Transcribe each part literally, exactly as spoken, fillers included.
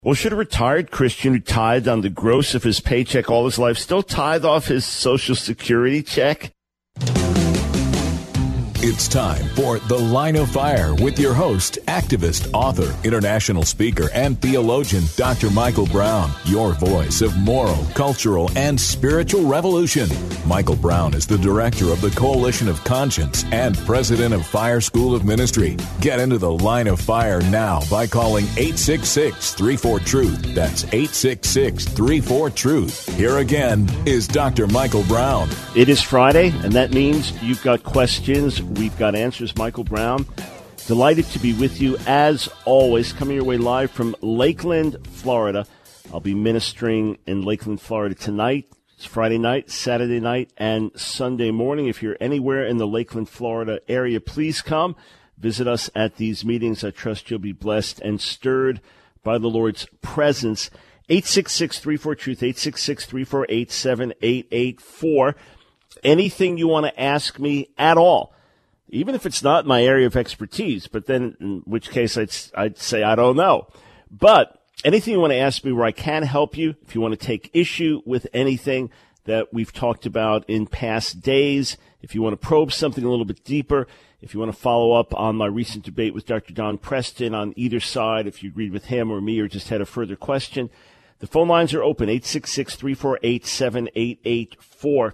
Well, should a retired Christian who tithed on the gross of his paycheck all his life still tithe off his Social Security check? It's time for The Line of Fire with your host, activist, author, international speaker, and theologian, Doctor Michael Brown, your voice of moral, cultural, and spiritual revolution. Michael Brown is the director of the Coalition of Conscience and president of Fire School of Ministry. Get into The Line of Fire now by calling eight six six, three four, truth. That's eight six six, three four, truth. Here again is Doctor Michael Brown. It is Friday, and that means you've got questions. We've got answers. Michael Brown, delighted to be with you as always, coming your way live from Lakeland, Florida. I'll be ministering in Lakeland, Florida tonight. It's Friday night, Saturday night, and Sunday morning. If you're anywhere in the Lakeland, Florida area, please come visit us at these meetings. I trust you'll be blessed and stirred by the Lord's presence. eight six six, three four, truth, eight six six, three four eight, seven eight eight four. Anything you want to ask me at all, even if it's not my area of expertise, but then in which case I'd, I'd say I don't know. But anything you want to ask me where I can help you, if you want to take issue with anything that we've talked about in past days, if you want to probe something a little bit deeper, if you want to follow up on my recent debate with Doctor Don Preston on either side, if you agreed with him or me or just had a further question, the phone lines are open, eight six six, three four eight, seven eight eight four.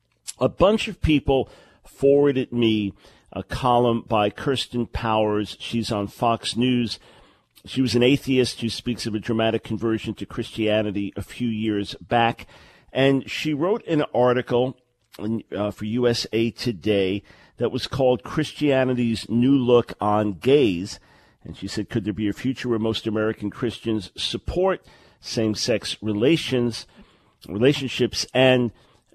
A bunch of people forwarded me a column by Kirsten Powers. She's on Fox News. She was an atheist who speaks of a dramatic conversion to Christianity a few years back. And she wrote an article uh, for U S A Today that was called Christianity's New Look on Gays. And she said, could there be a future where most American Christians support same-sex relations, relationships? And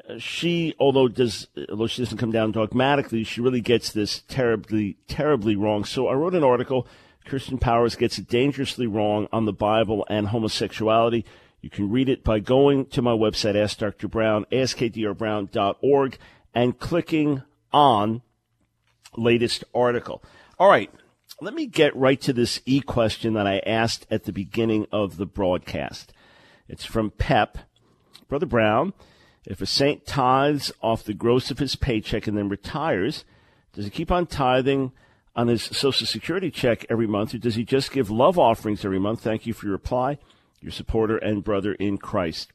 She, although does, although she doesn't come down dogmatically, she really gets this terribly, terribly wrong. So I wrote an article, Kirsten Powers Gets It Dangerously Wrong on the Bible and Homosexuality. You can read it by going to my website, Ask Doctor Brown, ask d r brown dot org, and clicking on latest article. All right, let me get right to this e-question that I asked at the beginning of the broadcast. It's from Pep. Brother Brown, if a saint tithes off the gross of his paycheck and then retires, does he keep on tithing on his Social Security check every month, or does he just give love offerings every month? Thank you for your reply, your supporter and brother in Christ.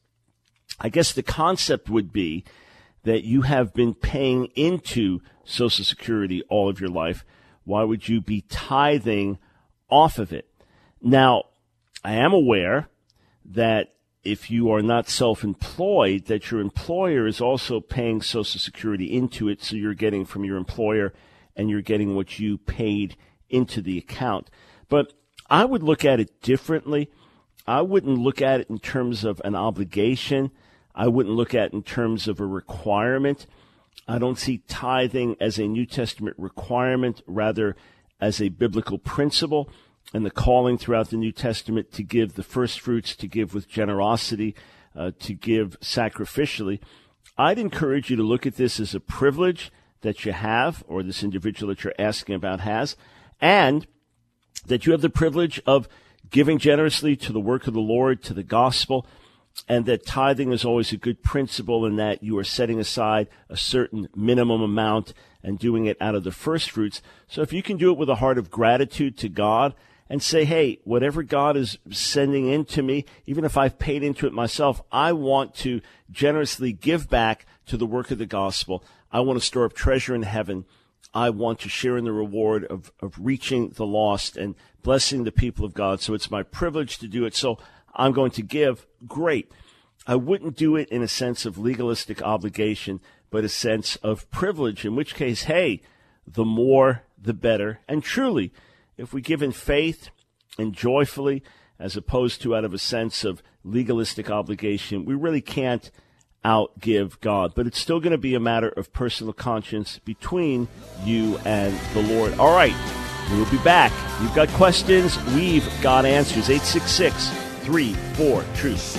I guess the concept would be that you have been paying into Social Security all of your life. Why would you be tithing off of it? Now, I am aware that if you are not self-employed, that your employer is also paying Social Security into it, so you're getting from your employer and you're getting what you paid into the account. But I would look at it differently. I wouldn't look at it in terms of an obligation. I wouldn't look at it in terms of a requirement. I don't see tithing as a New Testament requirement, rather as a biblical principle, and the calling throughout the New Testament to give the first fruits, to give with generosity, uh, to give sacrificially. I'd encourage you to look at this as a privilege that you have, or this individual that you're asking about has, and that you have the privilege of giving generously to the work of the Lord, to the gospel, and that tithing is always a good principle in that you are setting aside a certain minimum amount and doing it out of the first fruits. So if you can do it with a heart of gratitude to God and say, hey, whatever God is sending into me, even if I've paid into it myself, I want to generously give back to the work of the gospel. I want to store up treasure in heaven. I want to share in the reward of, of reaching the lost and blessing the people of God. So it's my privilege to do it. So I'm going to give. Great. I wouldn't do it in a sense of legalistic obligation, but a sense of privilege, in which case, hey, the more, the better. And truly, if we give in faith and joyfully, as opposed to out of a sense of legalistic obligation, we really can't outgive God. But it's still going to be a matter of personal conscience between you and the Lord. All right, we'll be back. You've got questions, we've got answers. eight six six, three four, truth.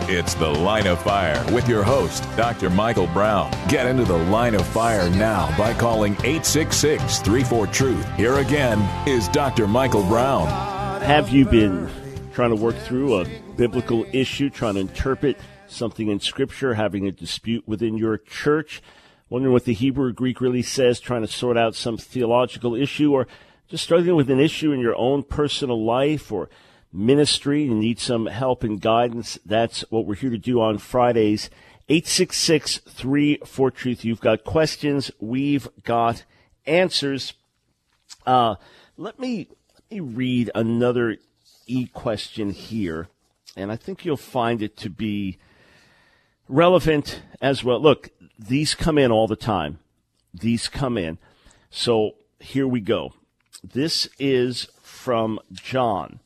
It's The Line of Fire with your host, Doctor Michael Brown. Get into the Line of Fire now by calling eight six six, three four, truth. Here again is Doctor Michael Brown. Have you been trying to work through a biblical issue, trying to interpret something in Scripture, having a dispute within your church, wondering what the Hebrew or Greek really says, trying to sort out some theological issue, or just struggling with an issue in your own personal life or ministry, you need some help and guidance? That's what we're here to do on Fridays. eight six six, three four, truth. You've got questions, we've got answers. Uh, let me let me read another e-question here, and I think you'll find it to be relevant as well. Look, these come in all the time. These come in. So here we go. This is from John.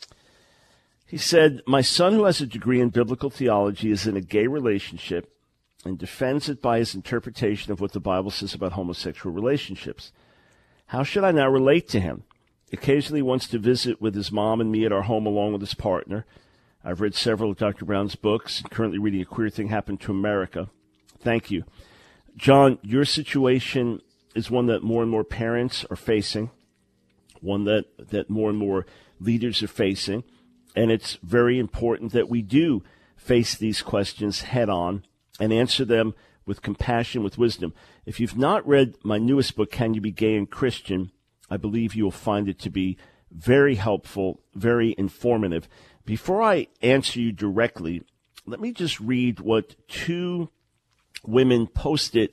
He said, my son, who has a degree in biblical theology, is in a gay relationship and defends it by his interpretation of what the Bible says about homosexual relationships. How should I now relate to him? Occasionally he wants to visit with his mom and me at our home along with his partner. I've read several of Doctor Brown's books and currently reading A Queer Thing Happened to America. Thank you. John, your situation is one that more and more parents are facing, one that, that more and more leaders are facing. And it's very important that we do face these questions head on and answer them with compassion, with wisdom. If you've not read my newest book, Can You Be Gay and Christian, I believe you will find it to be very helpful, very informative. Before I answer you directly, let me just read what two women posted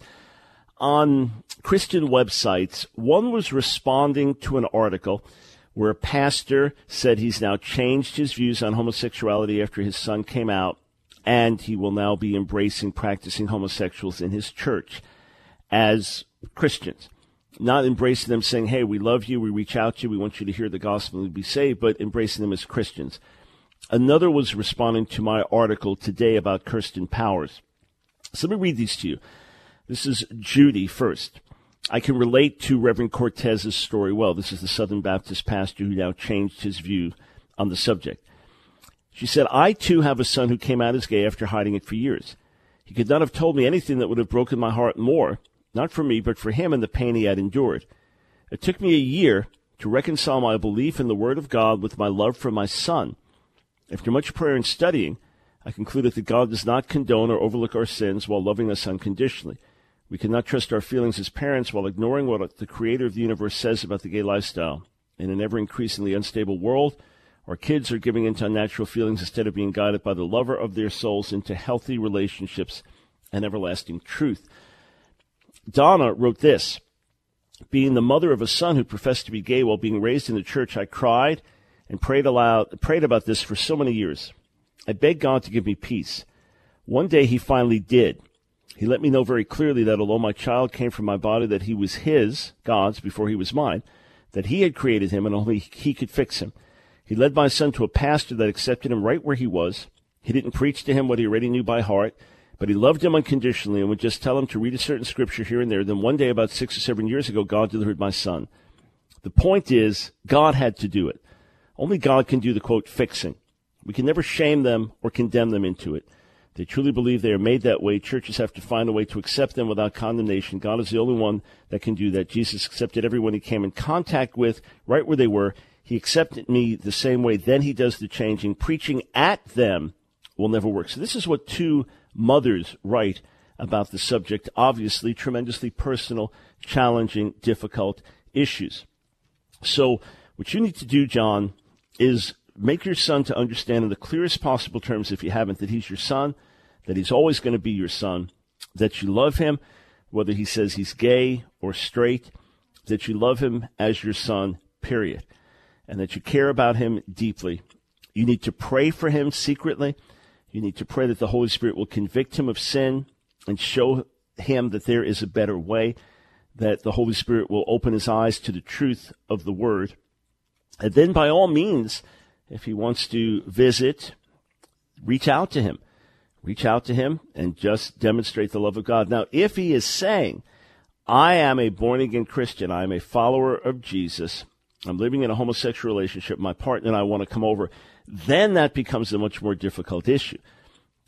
on Christian websites. One was responding to an article where a pastor said he's now changed his views on homosexuality after his son came out, and he will now be embracing practicing homosexuals in his church as Christians. Not embracing them, saying, hey, we love you, we reach out to you, we want you to hear the gospel and be saved, but embracing them as Christians. Another was responding to my article today about Kirsten Powers. So let me read these to you. This is Judy first. I can relate to Reverend Cortez's story well. This is the Southern Baptist pastor who now changed his view on the subject. She said, I, too, have a son who came out as gay after hiding it for years. He could not have told me anything that would have broken my heart more, not for me, but for him and the pain he had endured. It took me a year to reconcile my belief in the Word of God with my love for my son. After much prayer and studying, I concluded that God does not condone or overlook our sins while loving us unconditionally. We cannot trust our feelings as parents while ignoring what the Creator of the universe says about the gay lifestyle. In an ever-increasingly unstable world, our kids are giving into unnatural feelings instead of being guided by the lover of their souls into healthy relationships and everlasting truth. Donna wrote this. Being the mother of a son who professed to be gay while being raised in the church, I cried and prayed aloud, prayed about this for so many years. I begged God to give me peace. One day he finally did. He let me know very clearly that although my child came from my body, that he was his, God's, before he was mine, that he had created him and only he could fix him. He led my son to a pastor that accepted him right where he was. He didn't preach to him what he already knew by heart, but he loved him unconditionally and would just tell him to read a certain scripture here and there. Then one day, about six or seven years ago, God delivered my son. The point is, God had to do it. Only God can do the, quote, fixing. We can never shame them or condemn them into it. They truly believe they are made that way. Churches have to find a way to accept them without condemnation. God is the only one that can do that. Jesus accepted everyone he came in contact with right where they were. He accepted me the same way. Then he does the changing. Preaching at them will never work. So this is what two mothers write about the subject. Obviously, tremendously personal, challenging, difficult issues. So what you need to do, John, is make your son to understand in the clearest possible terms, if you haven't, that he's your son, that he's always going to be your son, that you love him, whether he says he's gay or straight, that you love him as your son, period, and that you care about him deeply. You need to pray for him secretly. You need to pray that the Holy Spirit will convict him of sin and show him that there is a better way, that the Holy Spirit will open his eyes to the truth of the Word. And then by all means, if he wants to visit, reach out to him. Reach out to him and just demonstrate the love of God. Now, if he is saying, I am a born-again Christian, I am a follower of Jesus, I'm living in a homosexual relationship, my partner and I want to come over, then that becomes a much more difficult issue.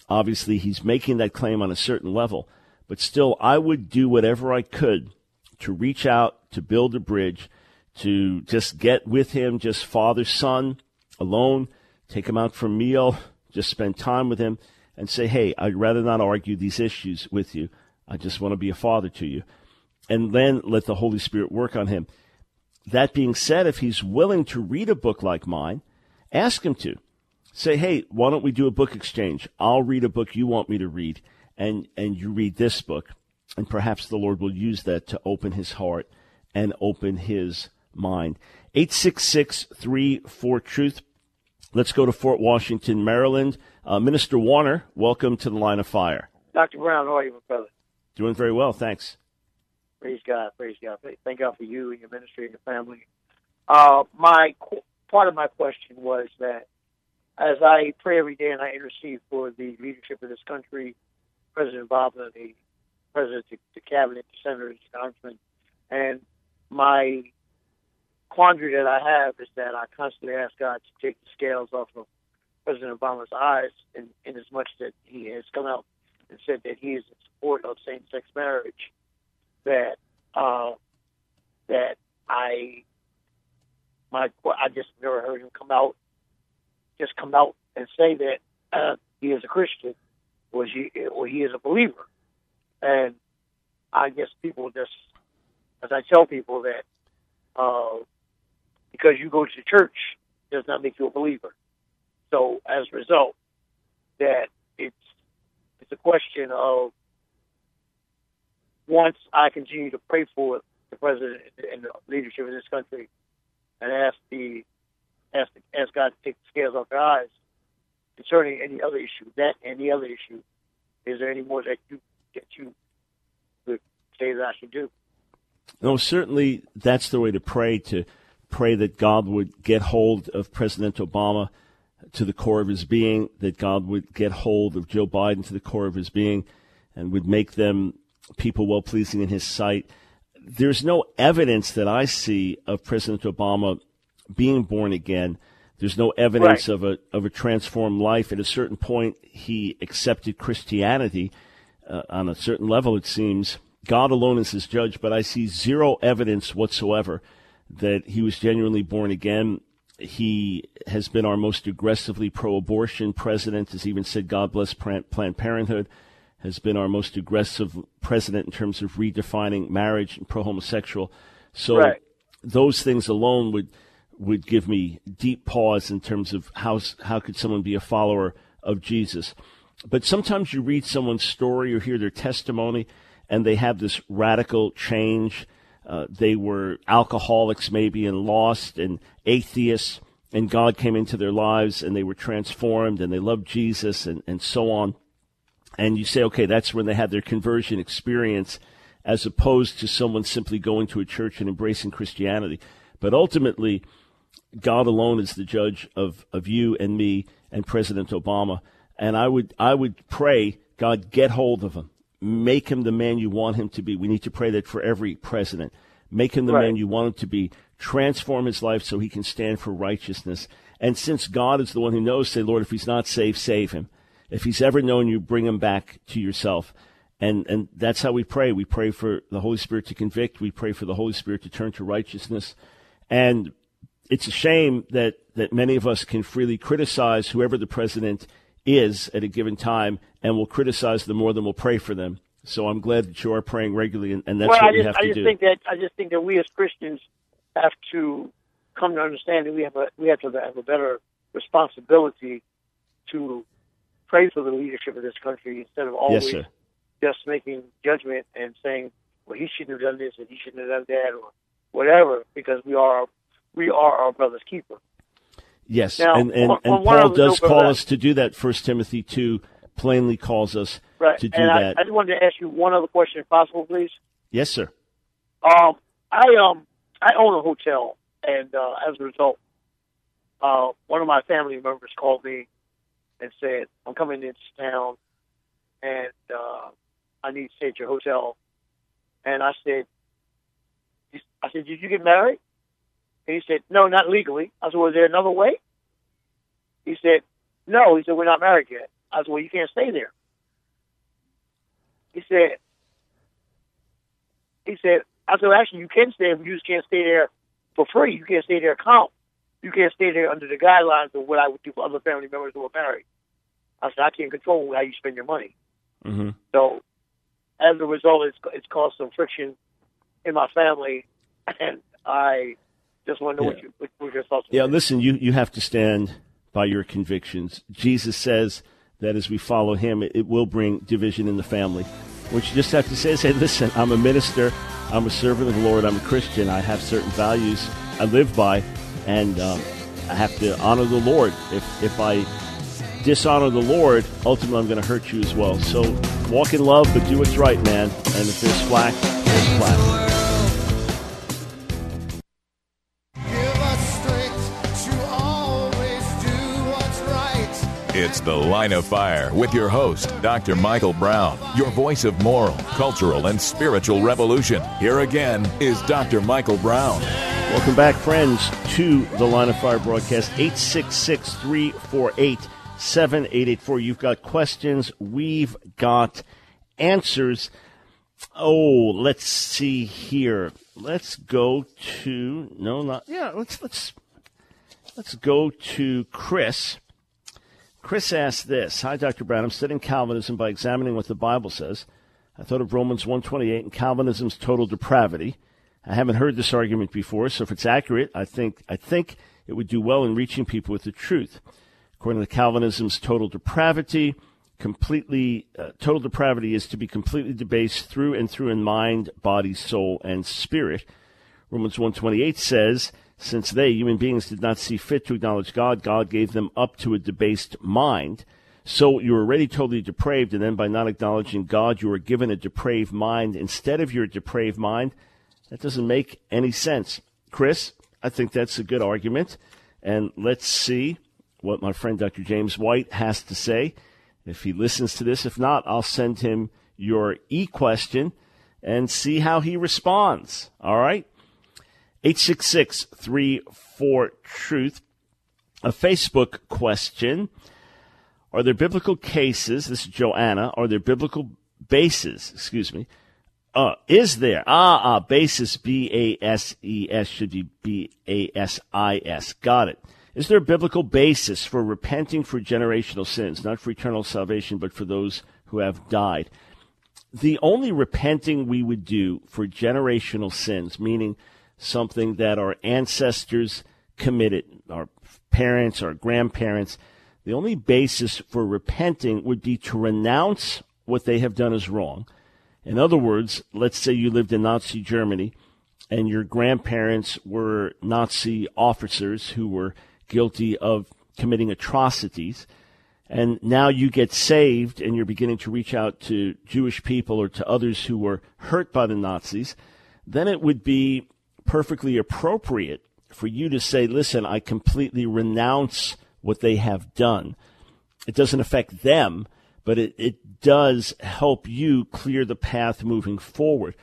Obviously, he's making that claim on a certain level. But still, I would do whatever I could to reach out, to build a bridge, to just get with him, just father, son, alone, take him out for a meal, just spend time with him, and say, hey, I'd rather not argue these issues with you. I just want to be a father to you. And then let the Holy Spirit work on him. That being said, if he's willing to read a book like mine, ask him to. Say, hey, why don't we do a book exchange? I'll read a book you want me to read, and, and you read this book. And perhaps the Lord will use that to open his heart and open his mind. eight six six, three four, truth. Let's go to Fort Washington, Maryland. Uh, Minister Warner, welcome to the Line of Fire. Doctor Brown, how are you, my brother? Doing very well, thanks. Praise God, praise God. Thank God for you and your ministry and your family. Uh, my part of my question was that as I pray every day and I intercede for the leadership of this country, President Obama, the president, the cabinet, the senators, the congressmen, and my quandary that I have is that I constantly ask God to take the scales off of President Obama's eyes, in, in as much that he has come out and said that he is in support of same-sex marriage. That uh, that I my I just never heard him come out, just come out and say that uh, he is a Christian, or he or he is a believer. And I guess people just, as I tell people that uh, because you go to church does not make you a believer. So as a result, that it's it's a question of, once I continue to pray for the president and the leadership of this country, and ask the ask, the, ask God to take the scales off their eyes concerning any other issue, that any other issue, is there any more that you that you would say that I should do? No, certainly that's the way to pray, to pray that God would get hold of President Obama to the core of his being, that God would get hold of Joe Biden to the core of his being, and would make them people well-pleasing in his sight. There's no evidence that I see of President Obama being born again. There's no evidence right. of a of a transformed life. At a certain point, he accepted Christianity uh, on a certain level, it seems. God alone is his judge, but I see zero evidence whatsoever that he was genuinely born again. He has been our most aggressively pro-abortion president, has even said, God bless Planned Parenthood, has been our most aggressive president in terms of redefining marriage and pro-homosexual. So right. those things alone would would give me deep pause in terms of how how could someone be a follower of Jesus. But sometimes you read someone's story or hear their testimony, and they have this radical change. Uh, they were alcoholics maybe and lost and atheists, and God came into their lives and they were transformed and they loved Jesus and, and so on. And you say, okay, that's when they had their conversion experience, as opposed to someone simply going to a church and embracing Christianity. But ultimately, God alone is the judge of, of you and me and President Obama. And I would I would pray, God, get hold of him. Make him the man you want him to be. We need to pray that for every president. Make him the right. man you want him to be. Transform his life so he can stand for righteousness. And since God is the one who knows, say, Lord, if he's not saved, save him. If he's ever known you, bring him back to yourself. And and that's how we pray. We pray for the Holy Spirit to convict. We pray for the Holy Spirit to turn to righteousness. And it's a shame that, that many of us can freely criticize whoever the president is at a given time, and we'll criticize them more than we'll pray for them. So I'm glad that you are praying regularly, and, and that's well, what I we just, have I to just do. Think that, I just think that we as Christians have to come to understand that we have a, we have to have a better responsibility to pray for the leadership of this country instead of always Yes, sir. just making judgment and saying, well, he shouldn't have done this and he shouldn't have done that or whatever, because we are we are our brother's keeper. Yes, now, and, and, on, and on Paul does call that, us to do that. First Timothy two plainly calls us right. to do and that. I, I just wanted to ask you one other question, if possible, please. Yes, sir. Um, I um I own a hotel, and uh, as a result, uh, one of my family members called me and said, I'm coming into town, and uh, I need to stay at your hotel. And I said, I said, did you get married? And he said, no, not legally. I said, was there another way? He said, no. He said, we're not married yet. I said, well, you can't stay there. He said, he said, I said, well, actually, you can stay, but you just can't stay there for free. You can't stay there account. You can't stay there under the guidelines of what I would do for other family members who are married. I said, I can't control how you spend your money. Mm-hmm. So, as a result, it's, it's caused some friction in my family, and I just want to know yeah. what, you, what, what your thoughts are. Yeah, listen, you, you have to stand by your convictions. Jesus says that as we follow him, it, it will bring division in the family. What you just have to say is, hey, listen, I'm a minister, I'm a servant of the Lord, I'm a Christian, I have certain values I live by, and um, I have to honor the Lord. If if I dishonor the Lord, ultimately I'm going to hurt you as well. So walk in love, but do what's right, man. And if there's flack, there's flack. It's The Line of Fire with your host, Doctor Michael Brown, your voice of moral, cultural, and spiritual revolution. Here again is Doctor Michael Brown. Welcome back, friends, to the Line of Fire broadcast. eight six six, three four eight, seven eight eight four. You've got questions. We've got answers. Oh, let's see here. Let's go to, no, not, yeah, let's, let's, let's go to Chris. Chris asked this. Hi, Doctor Brown. I'm studying Calvinism by examining what the Bible says. I thought of Romans one twenty-eight and Calvinism's total depravity. I haven't heard this argument before, so if it's accurate, I think I think it would do well in reaching people with the truth. According to Calvinism's total depravity, completely uh, total depravity is to be completely debased through and through in mind, body, soul, and spirit. Romans one twenty-eight says, since they, human beings, did not see fit to acknowledge God, God gave them up to a debased mind. So you were already totally depraved, and then by not acknowledging God, you were given a depraved mind instead of your depraved mind. That doesn't make any sense. Chris, I think that's a good argument. And let's see what my friend Doctor James White has to say. If he listens to this, if not, I'll send him your e-question and see how he responds. All right? eight six six, three four, truth. A Facebook question. Are there biblical cases, this is Joanna, are there biblical bases, excuse me, uh, is there, ah, ah, basis, B A S E S, should be B A S I S, got it. Is there a biblical basis for repenting for generational sins, not for eternal salvation, but for those who have died? The only repenting we would do for generational sins, meaning something that our ancestors committed, our parents, our grandparents, the only basis for repenting would be to renounce what they have done as wrong. In other words, let's say you lived in Nazi Germany and your grandparents were Nazi officers who were guilty of committing atrocities, and now you get saved and you're beginning to reach out to Jewish people or to others who were hurt by the Nazis, then it would be perfectly appropriate for you to say, listen, I completely renounce what they have done. It doesn't affect them, but it, it does help you clear the path moving forward.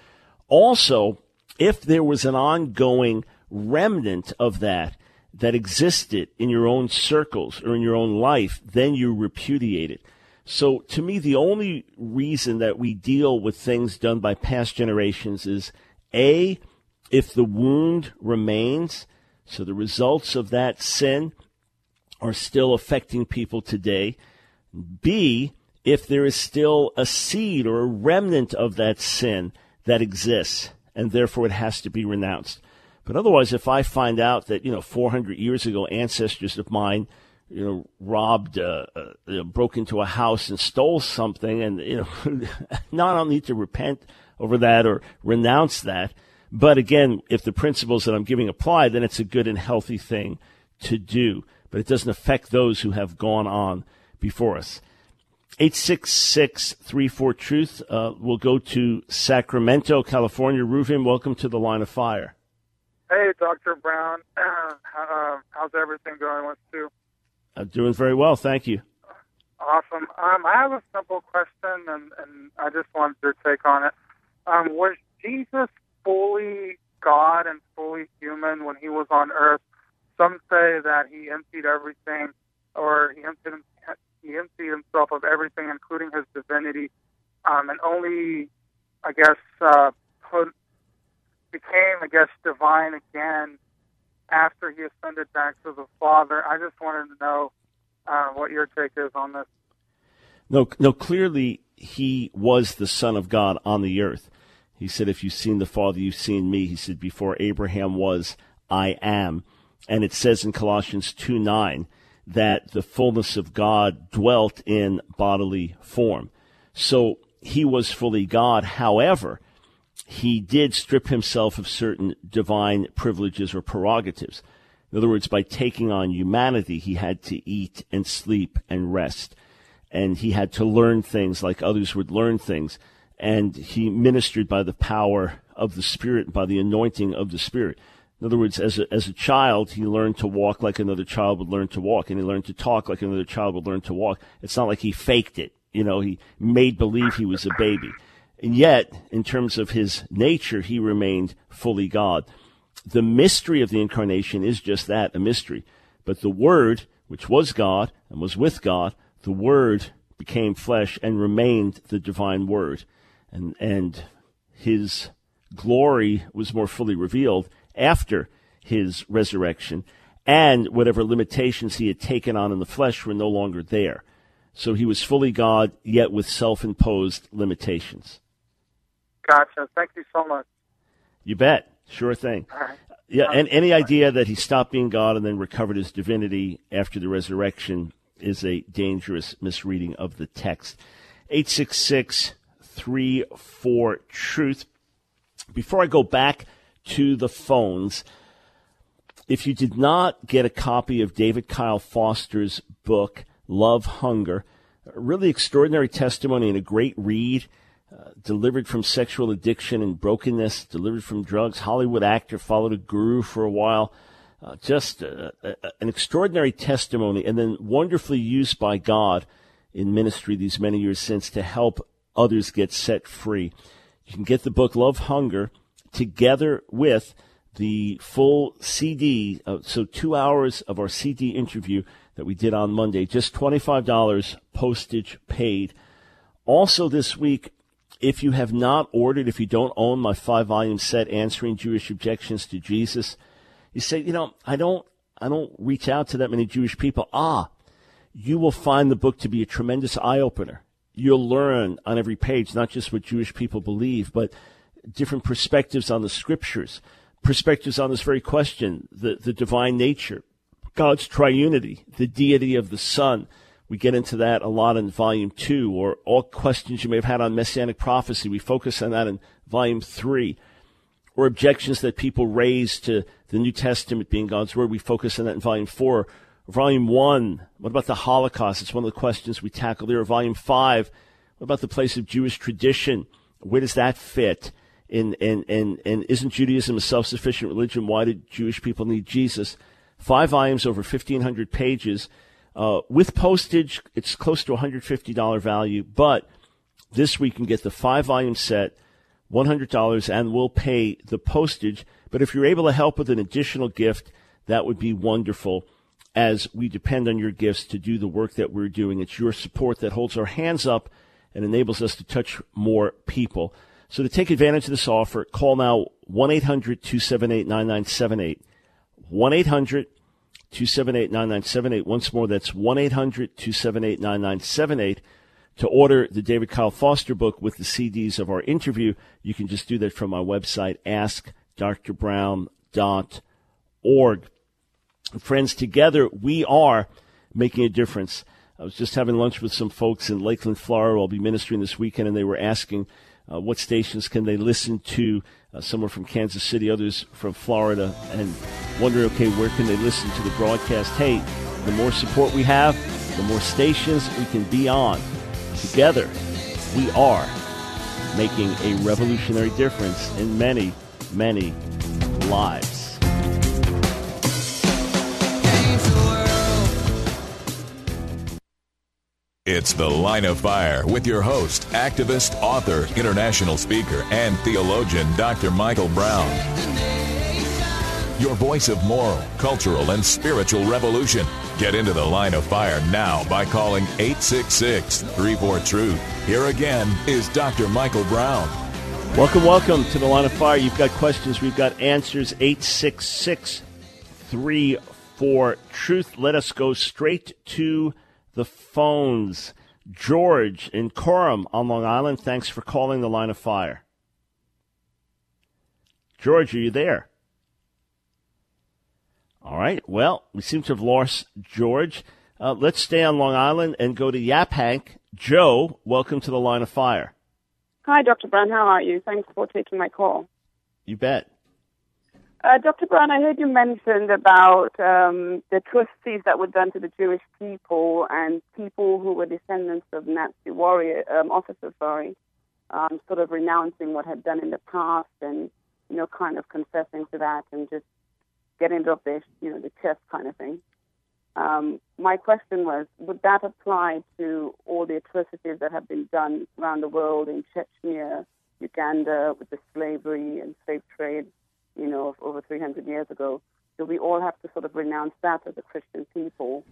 Also, if there was an ongoing remnant of that that existed in your own circles or in your own life, then you repudiate it. So to me, the only reason that we deal with things done by past generations is, A, if the wound remains, so the results of that sin are still affecting people today. B, if there is still a seed or a remnant of that sin that exists, and therefore it has to be renounced. But otherwise, if I find out that, you know, four hundred years ago, ancestors of mine, you know, robbed, uh, uh, you know, broke into a house and stole something, and, you know, now I don't need to repent over that or renounce that. But again, if the principles that I'm giving apply, then it's a good and healthy thing to do. But it doesn't affect those who have gone on before us. eight six six, three four, truth. Uh, we'll go to Sacramento, California. Reuven, welcome to the Line of Fire. Hey, Doctor Brown. Uh, how's everything going with you? I'm doing very well, thank you. Awesome. Um, I have a simple question, and, and I just wanted your take on it. Um, was Jesus fully God and fully human when he was on earth? Some say that he emptied everything, or he emptied he emptied himself of everything, including his divinity, um, and only, I guess, uh, put, became, I guess, divine again after he ascended back to the Father. I just wanted to know uh, what your take is on this. No, no. Clearly, he was the Son of God on the earth. He said, if you've seen the Father, you've seen me. He said, before Abraham was, I am. And it says in Colossians two nine that the fullness of God dwelt in bodily form. So he was fully God. However, he did strip himself of certain divine privileges or prerogatives. In other words, by taking on humanity, he had to eat and sleep and rest. And he had to learn things like others would learn things. And he ministered by the power of the Spirit, by the anointing of the Spirit. In other words, as a, as a child, he learned to walk like another child would learn to walk, and he learned to talk like another child would learn to walk. It's not like he faked it. You know, he made believe he was a baby. And yet, in terms of his nature, he remained fully God. The mystery of the incarnation is just that, a mystery. But the Word, which was God and was with God, the Word became flesh and remained the divine Word. And, and his glory was more fully revealed after his resurrection, and whatever limitations he had taken on in the flesh were no longer there. So he was fully God, yet with self-imposed limitations. Gotcha. Thank you so much. You bet. Sure thing. All right. Yeah, and any idea that he stopped being God and then recovered his divinity after the resurrection is a dangerous misreading of the text. eight six six, three four, truth. Before I go back to the phones, if you did not get a copy of David Kyle Foster's book, Love, Hunger, a really extraordinary testimony and a great read, uh, delivered from sexual addiction and brokenness, delivered from drugs, Hollywood actor, followed a guru for a while, uh, just uh, uh, an extraordinary testimony, and then wonderfully used by God in ministry these many years since to help others get set free. You can get the book Love, Hunger together with the full C D, uh, so two hours of our C D interview that we did on Monday, just twenty-five dollars, postage paid. Also this week, if you have not ordered, if you don't own my five-volume set, Answering Jewish Objections to Jesus, you say, you know, I don't, I don't reach out to that many Jewish people. Ah, you will find the book to be a tremendous eye-opener. You'll learn on every page, not just what Jewish people believe, but different perspectives on the scriptures, perspectives on this very question, the, the divine nature, God's triunity, the deity of the Son. We get into that a lot in volume two, or all questions you may have had on messianic prophecy. We focus on that in volume three, or objections that people raise to the New Testament being God's word. We focus on that in volume four. Volume one, what about the Holocaust? It's one of the questions we tackle there. Volume five, what about the place of Jewish tradition? Where does that fit? And, and, and, and isn't Judaism a self-sufficient religion? Why do Jewish people need Jesus? Five volumes, over fifteen hundred pages. Uh, with postage, it's close to one hundred fifty dollars value. But this week you can get the five-volume set, one hundred dollars, and we'll pay the postage. But if you're able to help with an additional gift, that would be wonderful, as we depend on your gifts to do the work that we're doing. It's your support that holds our hands up and enables us to touch more people. So to take advantage of this offer, call now one eight hundred, two seven eight, nine nine seven eight. one eight hundred, two seven eight, nine nine seven eight. Once more, that's one eight hundred, two seven eight, nine nine seven eight. To order the David Kyle Foster book with the C Ds of our interview, you can just do that from my website, ask dr brown dot org. Friends, together we are making a difference. I was just having lunch with some folks in Lakeland, Florida. I'll be ministering this weekend, and they were asking uh, what stations can they listen to. Uh, some are from Kansas City, others from Florida, and wondering, okay, where can they listen to the broadcast? Hey, the more support we have, the more stations we can be on. Together, we are making a revolutionary difference in many, many lives. It's The Line of Fire with your host, activist, author, international speaker, and theologian, Doctor Michael Brown. your voice of moral, cultural, and spiritual revolution. Get into the line of fire now by calling eight six six, three four, truth. Here again is Doctor Michael Brown. Welcome, welcome to the line of fire. You've got questions, we've got answers. eight six six, three four, truth. Let us go straight to the phones. George in Coram on Long Island, thanks for calling the line of fire. George, are you there? All right, well, we seem to have lost George. Uh, let's stay on Long Island and go to Yaphank. Joe, welcome to the line of fire. Hi, Doctor Brown. How are you? Thanks for taking my call. You bet. Uh, Doctor Brown, I heard you mentioned about um, the atrocities that were done to the Jewish people and people who were descendants of Nazi warrior um, officers, sorry, um, sort of renouncing what had done in the past and, you know, kind of confessing to that and just getting it off their, you know, the chest kind of thing. Um, my question was, would that apply to all the atrocities that have been done around the world in Chechnya, Uganda, with the slavery and slave trade, you know, of over three hundred years ago? Do we all have to sort of renounce that as a Christian people,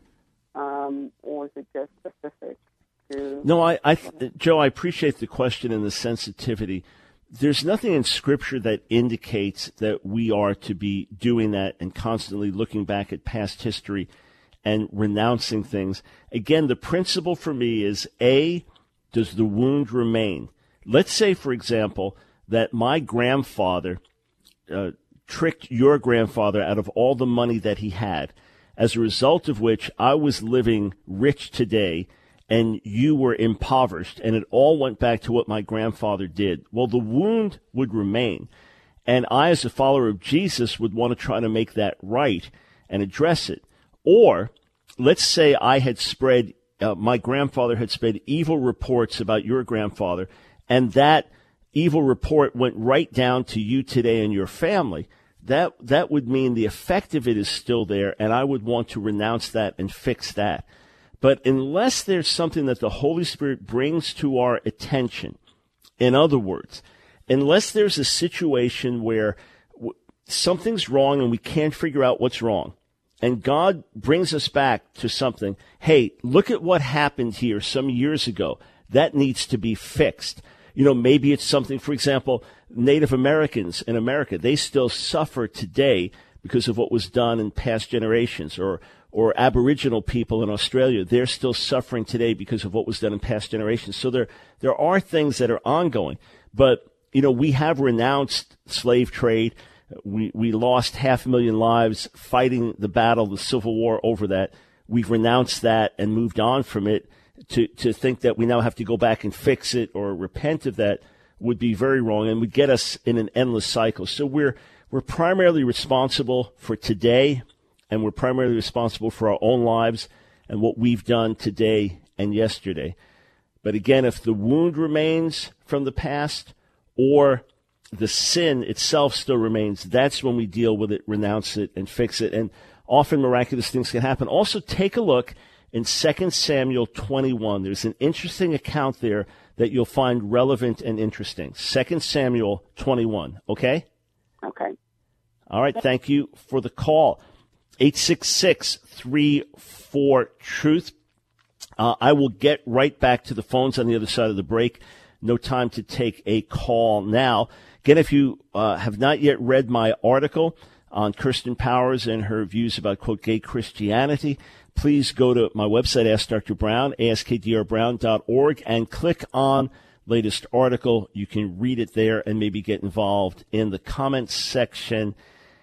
um, or is it just specific to... No, I, I Joe, I appreciate the question and the sensitivity. There's nothing in Scripture that indicates that we are to be doing that and constantly looking back at past history and renouncing things. Again, the principle for me is, A, does the wound remain? Let's say, for example, that my grandfather uh, tricked your grandfather out of all the money that he had, as a result of which I was living rich today and you were impoverished, and it all went back to what my grandfather did. Well, the wound would remain, and I, as a follower of Jesus, would want to try to make that right and address it. Or, let's say I had spread, uh, my grandfather had spread evil reports about your grandfather, and that evil report went right down to you today and your family. That, that would mean the effect of it is still there, and I would want to renounce that and fix that. But unless there's something that the Holy Spirit brings to our attention, in other words, unless there's a situation where w- something's wrong and we can't figure out what's wrong, and God brings us back to something, hey, look at what happened here some years ago. That needs to be fixed. You know, maybe it's something, for example, Native Americans in America, they still suffer today because of what was done in past generations, or or Aboriginal people in Australia, they're still suffering today because of what was done in past generations. So there there are things that are ongoing. But, you know, we have renounced slave trade. We we lost half a million lives fighting the battle, the Civil War over that. We've renounced that and moved on from it. To, to think that we now have to go back and fix it or repent of that would be very wrong and would get us in an endless cycle. So we're we're primarily responsible for today, and we're primarily responsible for our own lives and what we've done today and yesterday. But again, if the wound remains from the past or the sin itself still remains, that's when we deal with it, renounce it, and fix it. And often miraculous things can happen. Also, take a look in Second Samuel twenty-one. There's an interesting account there that you'll find relevant and interesting. Second Samuel twenty-one, okay? Okay. All right, thank you for the call. eight six six, three four, truth. Uh, I will get right back to the phones on the other side of the break. No time to take a call now. Again, if you uh, have not yet read my article on Kirsten Powers and her views about, quote, gay Christianity, please go to my website, Ask Doctor Brown, ask d r brown dot org, and click on latest article. You can read it there and maybe get involved in the comments section.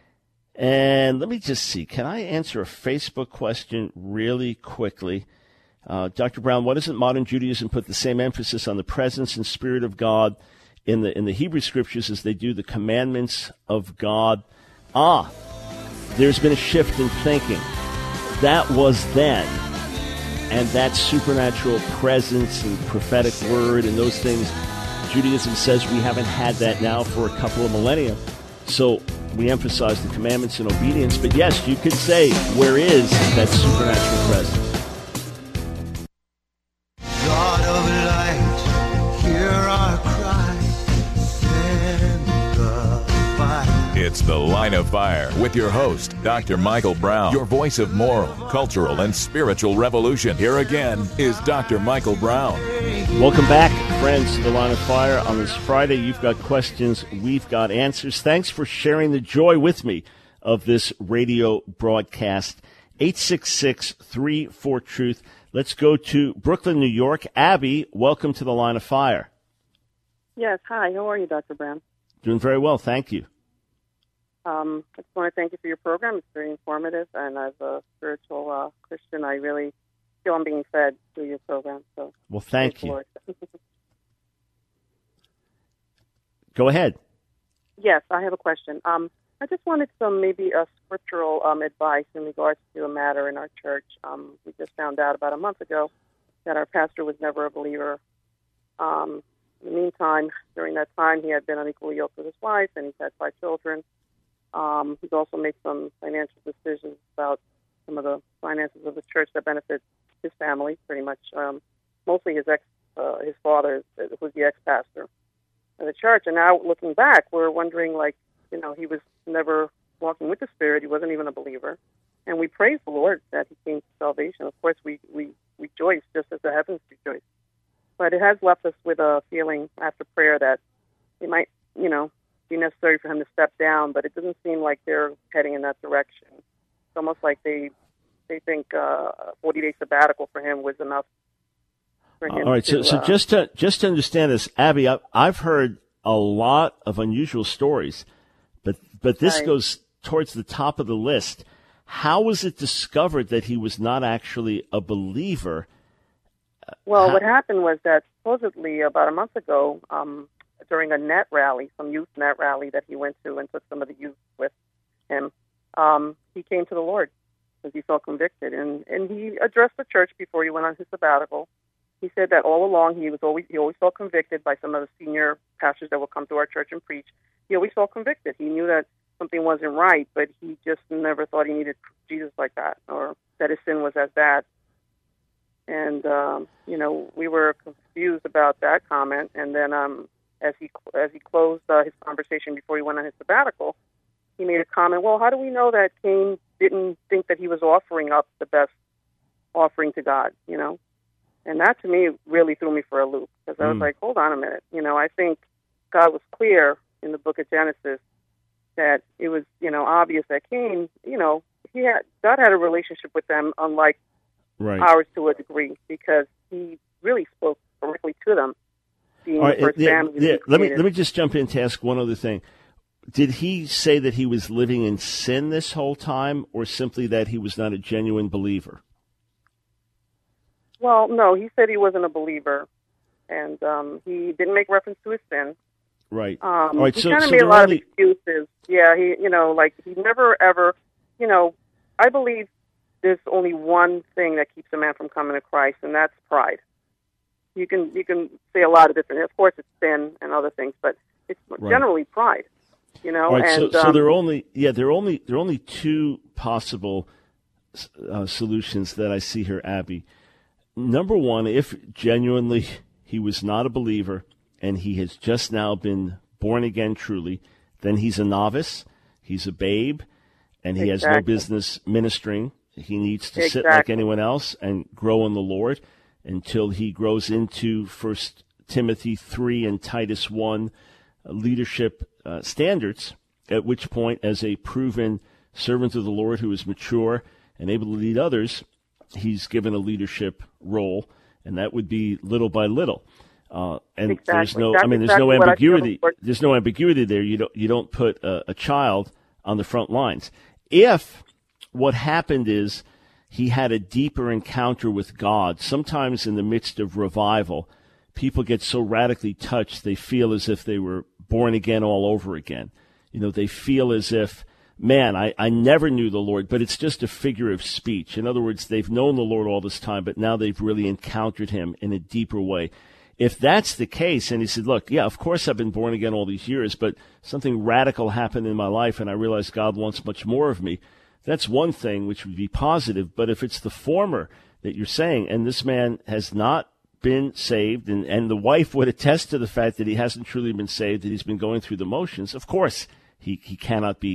And let me just see, can I answer a Facebook question really quickly? Uh, Doctor Brown, why doesn't modern Judaism put the same emphasis on the presence and spirit of God in the in the Hebrew Scriptures as they do the commandments of God? Ah, there's been a shift in thinking. That was then, and that supernatural presence and prophetic word and those things, Judaism says we haven't had that now for a couple of millennia. So we emphasize the commandments and obedience. But yes, you could say, where is that supernatural presence? God of light, hear our cry, send the fire. It's the Line of Fire with your host, Doctor Michael Brown, your voice of moral, cultural, and spiritual revolution. Here again is Doctor Michael Brown. Welcome back, friends, to The Line of Fire. On this Friday, you've got questions, we've got answers. Thanks for sharing the joy with me of this radio broadcast. eight six six, three four, truth. Let's go to Brooklyn, New York. Abby, welcome to The Line of Fire. Yes, hi. How are you, Doctor Brown? Doing very well, thank you. Um, I just want to thank you for your program. It's very informative, and as a spiritual uh, Christian, I really feel I'm being fed through your program. So, well, thank you. Go ahead. Yes, I have a question. Um, I just wanted some maybe a scriptural um, advice in regards to a matter in our church. Um, we just found out about a month ago that our pastor was never a believer. Um, in the meantime, during that time, he had been unequally yoked with his wife, and he's had five children. Um, he's also made some financial decisions about some of the finances of the church that benefit his family, pretty much. Um, mostly his ex, uh, his father, who's the ex-pastor of the church. And now, looking back, we're wondering, like, you know, he was never walking with the Spirit. He wasn't even a believer. And we praise the Lord that he came to salvation. Of course, we, we rejoice just as the heavens rejoice. But it has left us with a feeling after prayer that it might, you know, be necessary for him to step down, but it doesn't seem like they're heading in that direction. It's almost like they they think uh, a forty-day sabbatical for him was enough for him. All right, to, so, so uh, just to just to understand this, Abby, I, I've heard a lot of unusual stories, but but this right. goes towards the top of the list. How was it discovered that he was not actually a believer? Well, How- what happened was that supposedly about a month ago, um, during a net rally, some youth net rally that he went to and took some of the youth with him, um, he came to the Lord because he felt convicted. And, and he addressed the church before he went on his sabbatical. He said that all along he was always he always felt convicted by some of the senior pastors that would come to our church and preach. He always felt convicted. He knew that something wasn't right, but he just never thought he needed Jesus like that or that his sin was as bad. And, um, you know, we were confused about that comment. And then um, as he as he closed uh, his conversation before he went on his sabbatical, he made a comment, well, how do we know that Cain didn't think that he was offering up the best offering to God, you know? And that, to me, really threw me for a loop because I was Mm. like, hold on a minute. You know, I think God was clear in the book of Genesis that it was, you know, obvious that Cain, you know, he had God had a relationship with them unlike Right. ours to a degree because he really spoke directly to them. Being All right, the first yeah, family yeah, he let me created. let me just jump in to ask one other thing. Did he say that he was living in sin this whole time, or simply that he was not a genuine believer? Well, no, he said he wasn't a believer, and um, he didn't make reference to his sin. Right. Um, All right. he So, kind of so made a there lot only, of excuses. Yeah, he, you know, like he never ever, you know, I believe there's only one thing that keeps a man from coming to Christ, and that's pride. You can you can say a lot of different. Of course, it's sin and other things, but it's Right. generally pride. You know, All right, and so, so um, there are only yeah there are only there are only two possible uh, solutions that I see here, Abby. Number one, if genuinely he was not a believer and he has just now been born again truly, then he's a novice, he's a babe, and he has no Exactly. business ministering. He needs to sit like Exactly. anyone else and grow in the Lord until he grows into First Timothy three and Titus one uh, leadership uh, standards, at which point, as a proven servant of the Lord who is mature and able to lead others, he's given a leadership role, and that would be little by little. Uh, and Exactly. there's no, That's I mean, there's exactly no what I feel ambiguity. important. There's no ambiguity there. You don't, you don't put a, a child on the front lines. If what happened is he had a deeper encounter with God, sometimes in the midst of revival, people get so radically touched they feel as if they were born again all over again. You know, they feel as if, man, I, I never knew the Lord, but it's just a figure of speech. In other words, they've known the Lord all this time, but now they've really encountered him in a deeper way. If that's the case, and he said, look, yeah, of course I've been born again all these years, but something radical happened in my life, and I realized God wants much more of me, that's one thing which would be positive. But if it's the former that you're saying, and this man has not been saved, and, and the wife would attest to the fact that he hasn't truly been saved, that he's been going through the motions, of course he, he cannot be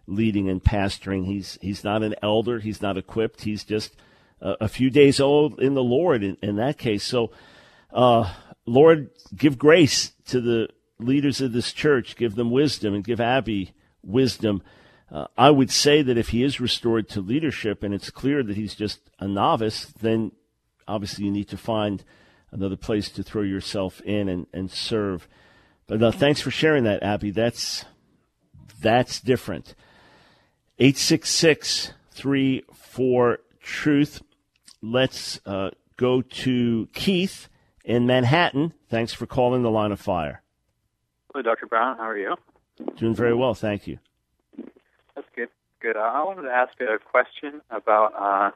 leading and pastoring. He's he's not an elder. He's not equipped. He's just a, a few days old in the Lord in, in that case. So, uh, Lord, give grace to the leaders of this church. Give them wisdom, and give Abby wisdom. Uh, I would say that if he is restored to leadership and it's clear that he's just a novice, then obviously you need to find another place to throw yourself in and, and serve. But uh, thanks for sharing that, Abby. That's that's different. eight six six, three four, truth. Let's uh, go to Keith in Manhattan. Thanks for calling the Line of Fire. Hello, Doctor Brown. How are you? Doing very well, thank you. That's good. Good. Uh, I wanted to ask a question about uh,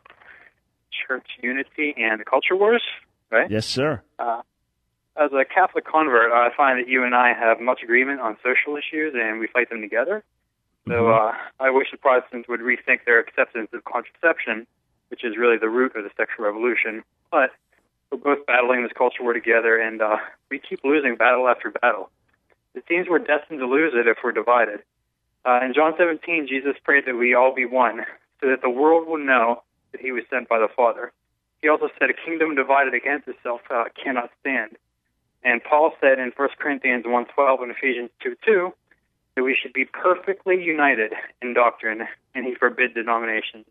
church unity and the culture wars, right? Yes, sir. Uh, as a Catholic convert, I find that you and I have much agreement on social issues, and we fight them together. So Mm-hmm. uh, I wish the Protestants would rethink their acceptance of contraception, which is really the root of the sexual revolution. But we're both battling this culture war together, and uh, we keep losing battle after battle. It seems we're destined to lose it if we're divided. Uh, in John seventeen, Jesus prayed that we all be one, so that the world will know that he was sent by the Father. He also said a kingdom divided against itself uh, cannot stand. And Paul said in First Corinthians one twelve and Ephesians two two that we should be perfectly united in doctrine, and he forbid denominations.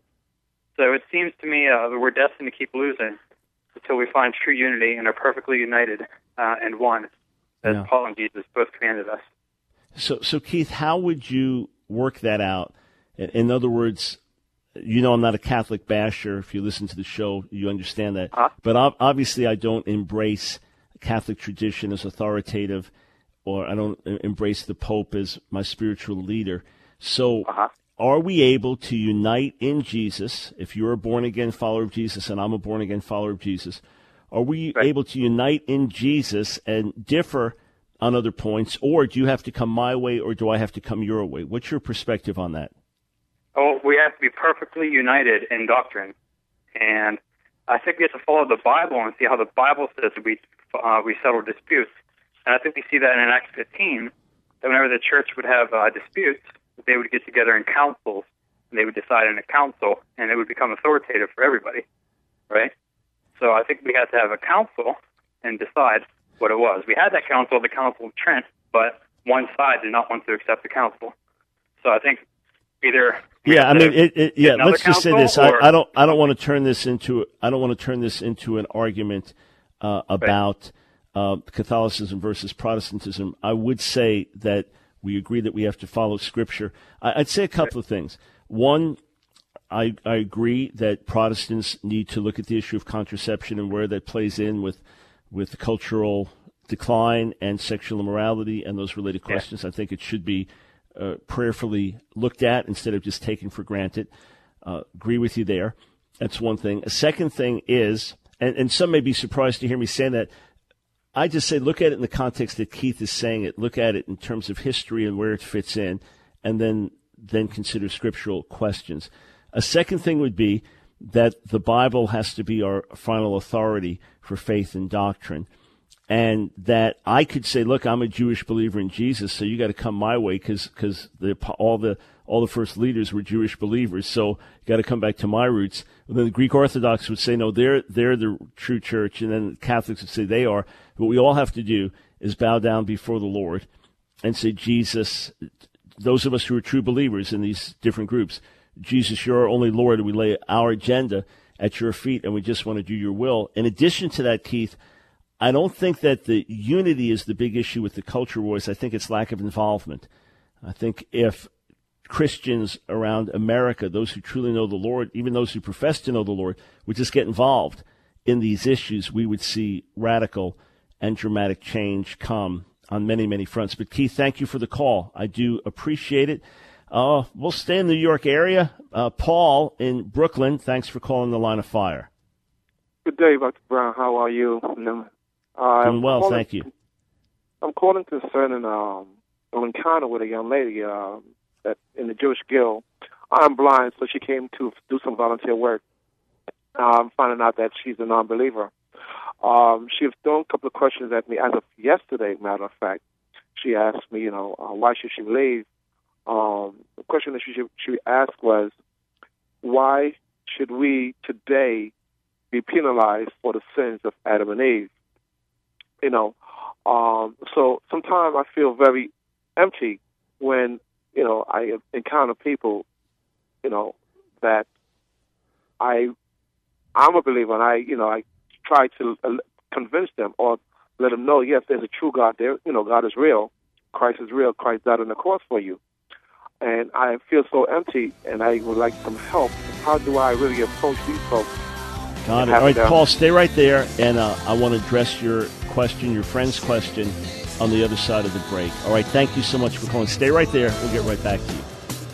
So it seems to me uh, that we're destined to keep losing until we find true unity and are perfectly united uh, and one, as Yeah. Paul and Jesus both commanded us. So, so Keith, how would you work that out? In, in other words, you know I'm not a Catholic basher. If you listen to the show, you understand that. Uh-huh. But ob- obviously I don't embrace Catholic tradition as authoritative, or I don't embrace the Pope as my spiritual leader. So Uh-huh. are we able to unite in Jesus? If you're a born-again follower of Jesus and I'm a born-again follower of Jesus, are we Right. able to unite in Jesus and differ on other points, or do you have to come my way, or do I have to come your way? What's your perspective on that? Oh, we have to be perfectly united in doctrine. And I think we have to follow the Bible and see how the Bible says that we, uh, we settle disputes. And I think we see that in Acts fifteen, that whenever the church would have uh, disputes, they would get together in councils, and they would decide in a council, and it would become authoritative for everybody, right? So I think we had to have a council and decide what it was. We had that council, the Council of Trent, but one side did not want to accept the council. So I think either Yeah, I mean, it, it, yeah. Let's just say this. I, or, I don't. I don't want to turn this into. I don't want to turn this into an argument uh, about uh, Catholicism versus Protestantism. I would say that we agree that we have to follow Scripture. I, I'd say a couple of things. One, I, I agree that Protestants need to look at the issue of contraception and where that plays in with with the cultural decline and sexual immorality and those related questions. Yeah. I think it should be uh, prayerfully looked at instead of just taken for granted. Uh, agree with you there. That's one thing. A second thing is, and, and some may be surprised to hear me saying that, I just say look at it in the context that Keith is saying it. Look at it in terms of history and where it fits in, and then then consider scriptural questions. A second thing would be that the Bible has to be our final authority for faith and doctrine, and that I could say, look, I'm a Jewish believer in Jesus, so you got to come my way because because the all the all the first leaders were Jewish believers, so you got to come back to my roots. And then the Greek Orthodox would say, no, they're they're the true church, and then the Catholics would say they are. What we all have to do is bow down before the Lord and say, Jesus, those of us who are true believers in these different groups, Jesus, you're our only Lord, and we lay our agenda at your feet, and we just want to do your will. In addition to that, Keith, I don't think that the unity is the big issue with the culture wars. I think it's lack of involvement. I think if Christians around America, those who truly know the Lord, even those who profess to know the Lord, would just get involved in these issues, we would see radical and dramatic change come on many, many fronts. But, Keith, thank you for the call. I do appreciate it. Uh, we'll stay in the New York area. Uh, Paul in Brooklyn, thanks for calling the Line of Fire. Good day, Doctor Brown. How are you? Uh, Doing well, calling, thank you. I'm calling concerning um, an encounter with a young lady uh, that in the Jewish Guild. I'm blind, so she came to do some volunteer work. Uh, I'm finding out that she's a non-believer. Um, she was throwing a couple of questions at me as of yesterday, matter of fact. She asked me, you know, uh, why should she believe? um, the question that she should, she asked was, why should we today be penalized for the sins of Adam and Eve? You know, um, so sometimes I feel very empty when, you know, I encounter people, you know, that I, I'm a believer, and I, you know, I try to convince them or let them know, yes, there's a true God there. You know, God is real. Christ is real. Christ died on the cross for you. And I feel so empty, and I would like some help. How do I really approach these folks? Got it. All right, Paul, stay right there, and uh, I want to address your question, your friend's question, on the other side of the break. All right, thank you so much for calling. Stay right there. We'll get right back to you.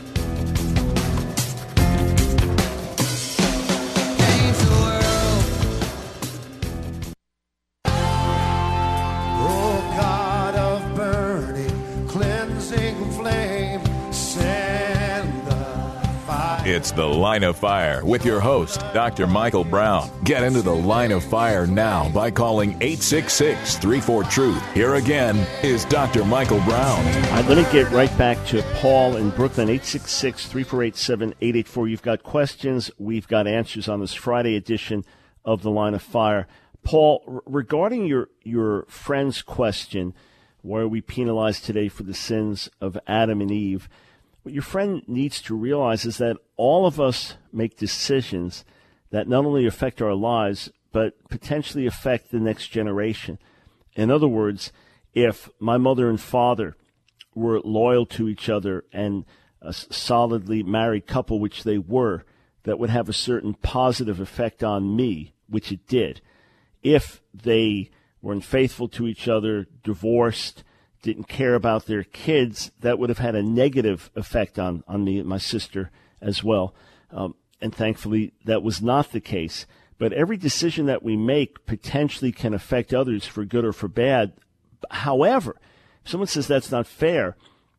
It's The Line of Fire with your host, Doctor Michael Brown. Get into the Line of Fire now by calling eight six six, three four, truth. Here again is Doctor Michael Brown. All right, let me get right back to Paul in Brooklyn, eight six six, three four eight, seven eight eight four. You've got questions. We've got answers on this Friday edition of The Line of Fire. Paul, r- regarding your, your friend's question, why are we penalized today for the sins of Adam and Eve? What your friend needs to realize is that all of us make decisions that not only affect our lives, but potentially affect the next generation. In other words, if my mother and father were loyal to each other and a solidly married couple, which they were, that would have a certain positive effect on me, which it did. If they were unfaithful to each other, divorced, didn't care about their kids, that would have had a negative effect on, on me and my sister as well. Um, and thankfully, that was not the case. But every decision that we make potentially can affect others for good or for bad. However, if someone says that's not fair,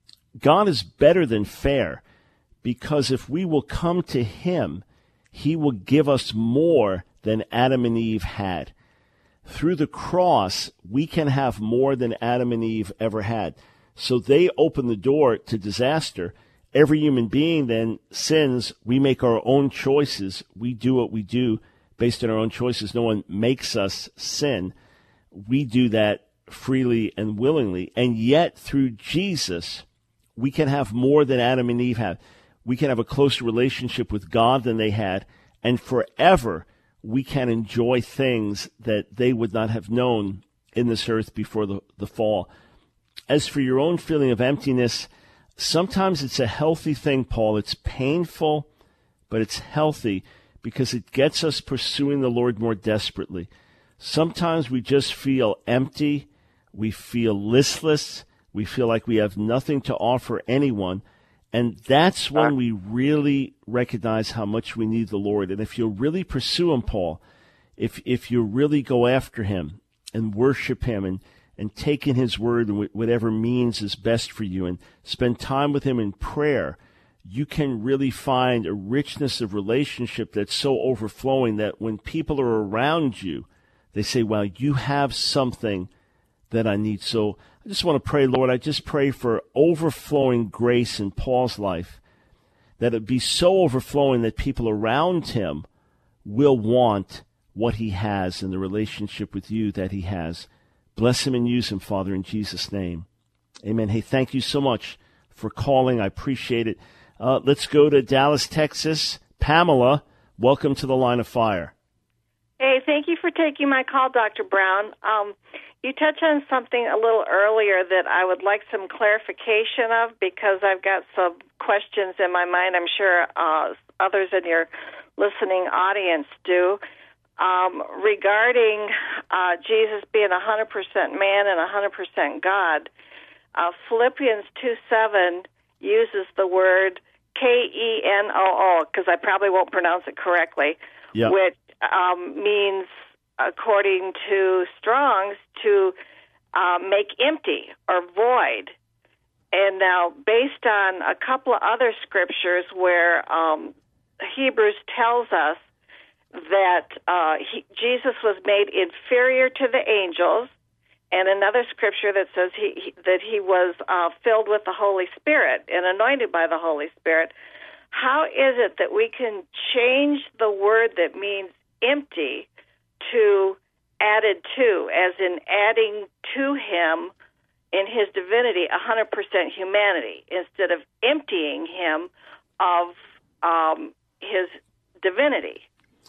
God is better than fair, because if we will come to him, he will give us more than Adam and Eve had. Through the cross, we can have more than Adam and Eve ever had. So they open the door to disaster. Every human being then sins. We make our own choices. We do what we do based on our own choices. No one makes us sin. We do that freely and willingly. And yet, through Jesus, we can have more than Adam and Eve had. We can have a closer relationship with God than they had. And forever, we can enjoy things that they would not have known in this earth before the, the fall. As for your own feeling of emptiness, sometimes it's a healthy thing, Paul. It's painful, but it's healthy because it gets us pursuing the Lord more desperately. Sometimes we just feel empty. We feel listless. We feel like we have nothing to offer anyone. And that's when we really recognize how much we need the Lord. And if you'll really pursue him, Paul, if if you really go after him and worship him and, and take in his word and whatever means is best for you and spend time with him in prayer, you can really find a richness of relationship that's so overflowing that when people are around you, they say, well, you have something that I need. So I just want to pray, Lord, I just pray for overflowing grace in Paul's life, that it be so overflowing that people around him will want what he has in the relationship with you that he has. Bless him and use him, Father, in Jesus' name. Amen. Hey, thank you so much for calling. I appreciate it. Uh, let's go to Dallas, Texas. Pamela, welcome to the Line of Fire. Hey, thank you for taking my call, Doctor Brown. Um, you touched on something a little earlier that I would like some clarification of because I've got some questions in my mind. I'm sure uh, others in your listening audience do. Um, regarding uh, Jesus being one hundred percent man and one hundred percent God, uh, Philippians two seven uses the word K E N O O, because I probably won't pronounce it correctly, yeah. which um, means, according to Strong's, to uh, make empty or void. And now, based on a couple of other scriptures where um, Hebrews tells us that uh, he, Jesus was made inferior to the angels, and another scripture that says he, he that he was uh, filled with the Holy Spirit and anointed by the Holy Spirit. How is it that we can change the word that means empty to added to, as in adding to him in his divinity one hundred percent humanity, instead of emptying him of um, his divinity?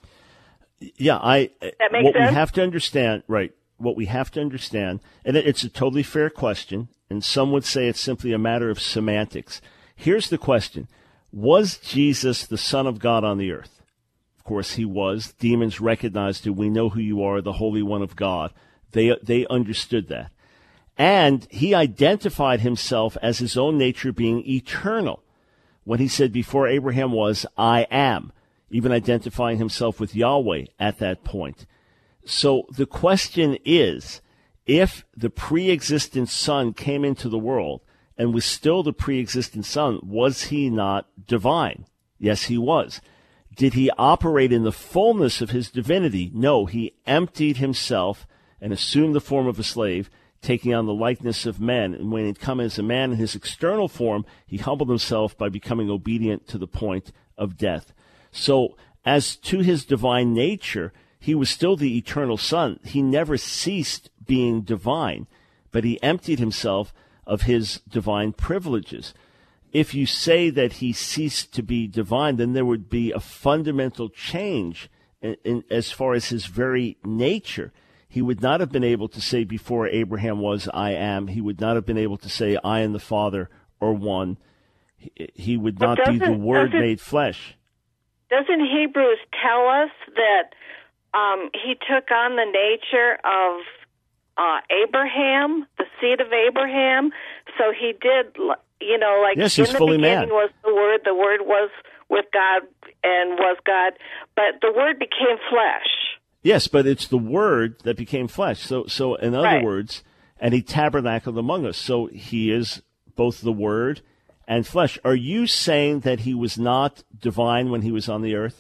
Yeah, I. That makes what sense? we have to understand, right? What we have to understand, and it, it's a totally fair question, and some would say it's simply a matter of semantics. Here's the question: was Jesus the Son of God on the earth? Of course, he was. Demons recognized him. We know who you are, the Holy One of God. They they understood that, and he identified himself as his own nature being eternal. When he said, "Before Abraham was, I am." Even identifying himself with Yahweh at that point. So the question is, if the pre-existent Son came into the world and was still the pre-existent Son, was he not divine? Yes, he was. Did he operate in the fullness of his divinity? No, he emptied himself and assumed the form of a slave, taking on the likeness of men. And when he'd come as a man in his external form, he humbled himself by becoming obedient to the point of death. So, as to his divine nature, he was still the eternal Son. He never ceased being divine, but he emptied himself of his divine privileges. If you say that he ceased to be divine, then there would be a fundamental change in, in, as far as his very nature. He would not have been able to say, "Before Abraham was, I am." He would not have been able to say, "I and the Father are one." He, he would not be the Word made flesh. Doesn't Hebrews tell us that um, he took on the nature of uh, Abraham, the seed of Abraham? So he did, you know, like yes, in he's the fully beginning man. was the Word, the Word was with God and was God, but the Word became flesh. Yes, but it's the Word that became flesh. So, so in other Right. words, and he tabernacled among us. So he is both the Word and flesh. Are you saying that he was not divine when he was on the earth?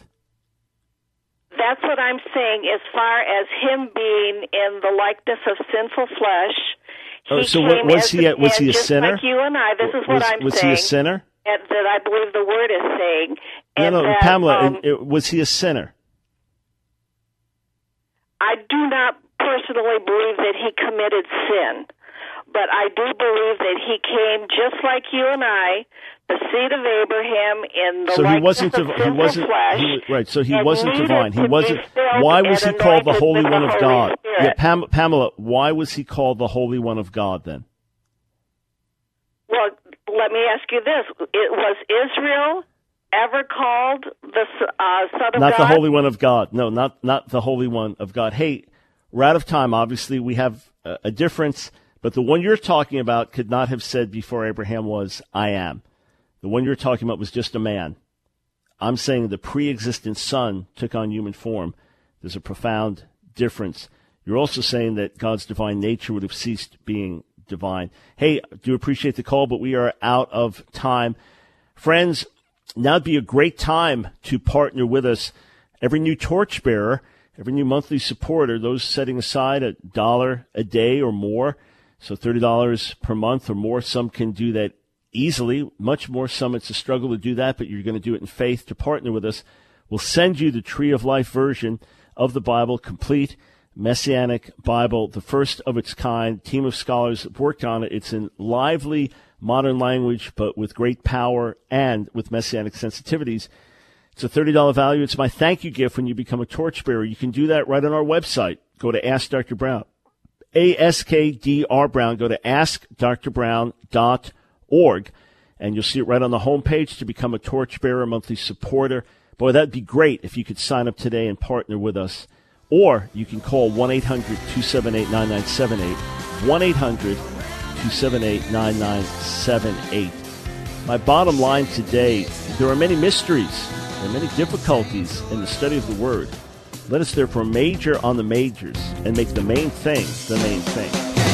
That's what I'm saying. As far as him being in the likeness of sinful flesh, he Oh, so came was as he a- was man, he a just sinner? like you and I. This is what was, I'm was saying. Was he a sinner? And that I believe the Word is saying. No, And no, that, Pamela, um, it- it- was he a sinner? I do not personally believe that he committed sin, but I do believe that he came just like you and I, the seed of Abraham, in the So he likeness wasn't. of div- He sinful wasn't. flesh. He, was- right. So he and wasn't needed divine. He to be wasn't. filled Why was he and called the anointed Holy with One the of Holy God? Spirit. Yeah, Pam, Pamela. Why was he called the Holy One of God then? Well, let me ask you this: it, was Israel ever called the uh, Son of Not God? the Holy One of God. No, not not the Holy One of God. Hey, we're out of time. Obviously, we have a, a difference, but the one you're talking about could not have said before Abraham was, I am. The one you're talking about was just a man. I'm saying the pre-existent Son took on human form. There's a profound difference. You're also saying that God's divine nature would have ceased being divine. Hey, do appreciate the call, but we are out of time. Friends, now would be a great time to partner with us. Every new torchbearer, every new monthly supporter, those setting aside a dollar a day or more, so thirty dollars per month or more, some can do that easily. Much more, some it's a struggle to do that, but you're going to do it in faith to partner with us. We'll send you the Tree of Life version of the Bible, complete Messianic Bible, the first of its kind. Team of scholars have worked on it. It's in lively modern language, but with great power and with Messianic sensitivities. It's a thirty dollars value. It's my thank you gift when you become a torchbearer. You can do that right on our website. Go to Ask Doctor Brown, A S K D R Brown. Go to ask dr brown dot org, and you'll see it right on the homepage to become a torchbearer, monthly supporter. Boy, that'd be great if you could sign up today and partner with us. Or you can call one eight hundred two seven eight nine nine seven eight, one eight hundred two seven eight nine nine seven eight. My bottom line today, there are many mysteries and many difficulties in the study of the Word. Let us therefore major on the majors and make the main thing the main thing.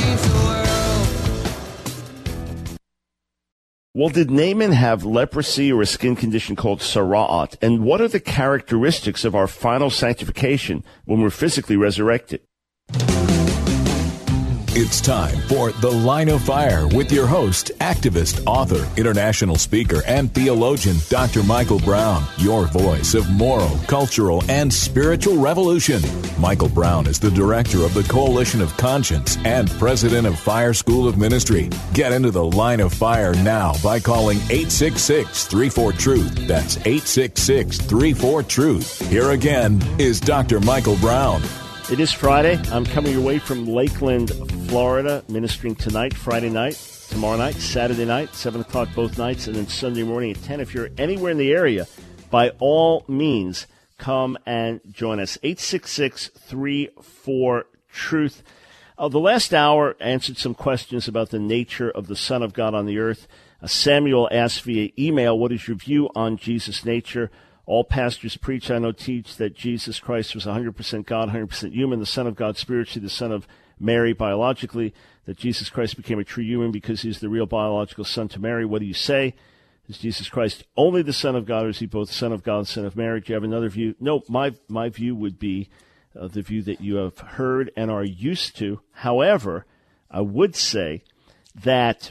Well, did Naaman have leprosy or a skin condition called sara'at? And what are the characteristics of our final sanctification when we're physically resurrected? It's time for The Line of Fire with your host, activist, author, international speaker, and theologian, Doctor Michael Brown, your voice of moral, cultural, and spiritual revolution. Michael Brown is the director of the Coalition of Conscience and president of Fire School of Ministry. Get into The Line of Fire now by calling eight six six, three four, truth. That's eight six six, three four, truth. Here again is Doctor Michael Brown. It is Friday. I'm coming away from Lakeland, Florida, ministering tonight, Friday night, tomorrow night, Saturday night, seven o'clock both nights, and then Sunday morning at ten. If you're anywhere in the area, by all means, come and join us. eight six six, three four, truth. Uh, the last hour answered some questions about the nature of the Son of God on the earth. Uh, Samuel asked via email, what is your view on Jesus' nature? All pastors preach, I know, teach that Jesus Christ was one hundred percent God, one hundred percent human, the Son of God spiritually, the Son of Mary biologically, that Jesus Christ became a true human because he's the real biological son to Mary. What do you say? Is Jesus Christ only the Son of God, or is he both the Son of God and Son of Mary? Do you have another view? No, my my view would be uh, the view that you have heard and are used to. However, I would say that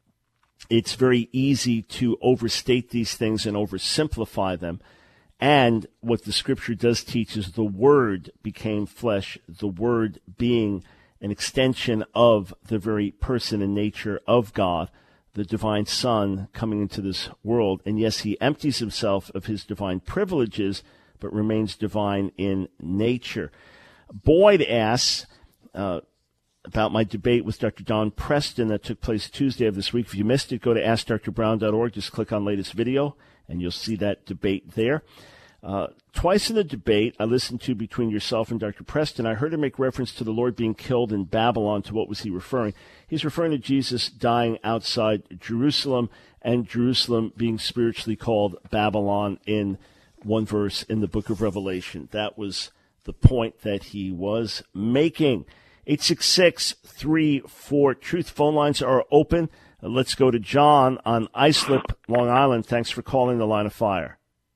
it's very easy to overstate these things and oversimplify them. And what the Scripture does teach is the Word became flesh, the Word being an extension of the very person and nature of God, the divine Son coming into this world. And yes, he empties himself of his divine privileges, but remains divine in nature. Boyd asks uh, about my debate with Doctor Don Preston that took place Tuesday of this week. If you missed it, go to ask dr brown dot org. Just click on latest video, and you'll see that debate there. Uh, twice in the debate I listened to between yourself and Doctor Preston, I heard him make reference to the Lord being killed in Babylon. To what was he referring? He's referring to Jesus dying outside Jerusalem, and Jerusalem being spiritually called Babylon in one verse in the book of Revelation. That was the point that he was making. eight six six, three four, truth. Phone lines are open. Uh, let's go to John on Islip, Long Island. Thanks for calling the Line of Fire.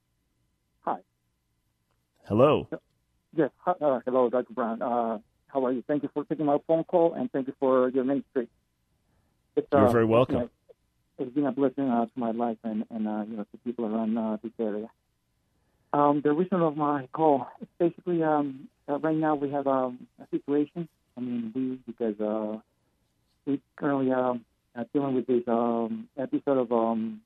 Hello. Yes. Uh, hello, Doctor Brown. Uh, how are you? Thank you for taking my phone call, and thank you for your ministry. It's, uh, You're very welcome. It's, it's been a blessing uh, to my life and, and uh, you know, to people around uh, this area. Um, the reason of my call is basically um, uh, right now we have um, a situation. I mean, we because uh, we currently um, are dealing with this um, episode of um,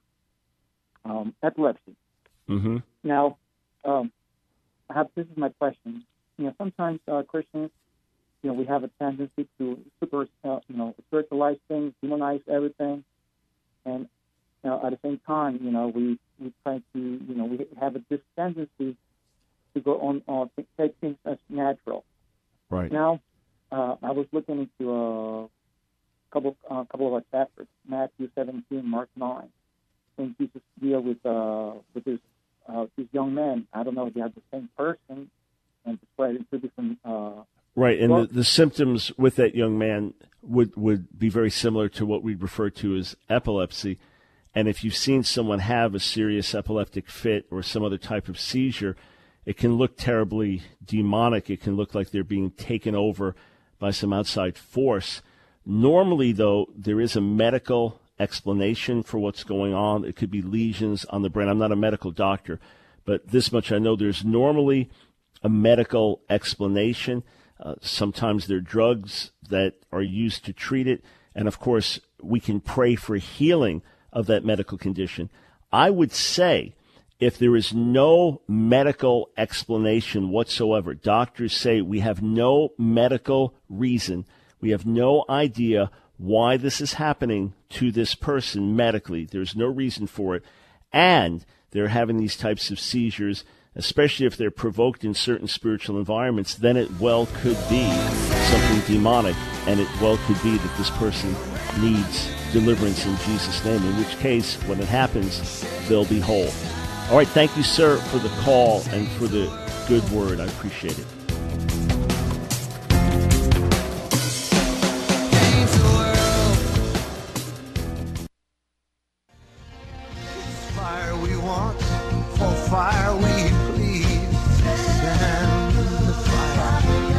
um, epilepsy. Mm-hmm. Now. Um, I have, this is my question. You know, sometimes uh, Christians, you know, we have a tendency to super, uh, you know, spiritualize things, demonize everything, and you know, at the same time, you know, we we try to, you know, we have a this tendency to go on, on take things as natural. Right. Now, uh, I was looking into a couple, uh, couple of our chapters, Matthew seventeen, Mark nine, and Jesus deal with uh, with this. Uh, these young men, I don't know if they have the same person, and spread into different. Uh, right, and the, the symptoms with that young man would, would be very similar to what we refer to as epilepsy. And if you've seen someone have a serious epileptic fit or some other type of seizure, it can look terribly demonic. It can look like they're being taken over by some outside force. Normally, though, there is a medical explanation for what's going on. It could be lesions on the brain. I'm not a medical doctor, but this much I know, there's normally a medical explanation. Uh, sometimes there are drugs that are used to treat it, and of course we can pray for healing of that medical condition. I would say if there is no medical explanation whatsoever, doctors say we have no medical reason, we have no idea why this is happening to this person medically. There's no reason for it. And they're having these types of seizures, especially if they're provoked in certain spiritual environments, then it well could be something demonic, and it well could be that this person needs deliverance in Jesus' name, in which case, when it happens, they'll be whole. All right, thank you, sir, for the call and for the good word. I appreciate it.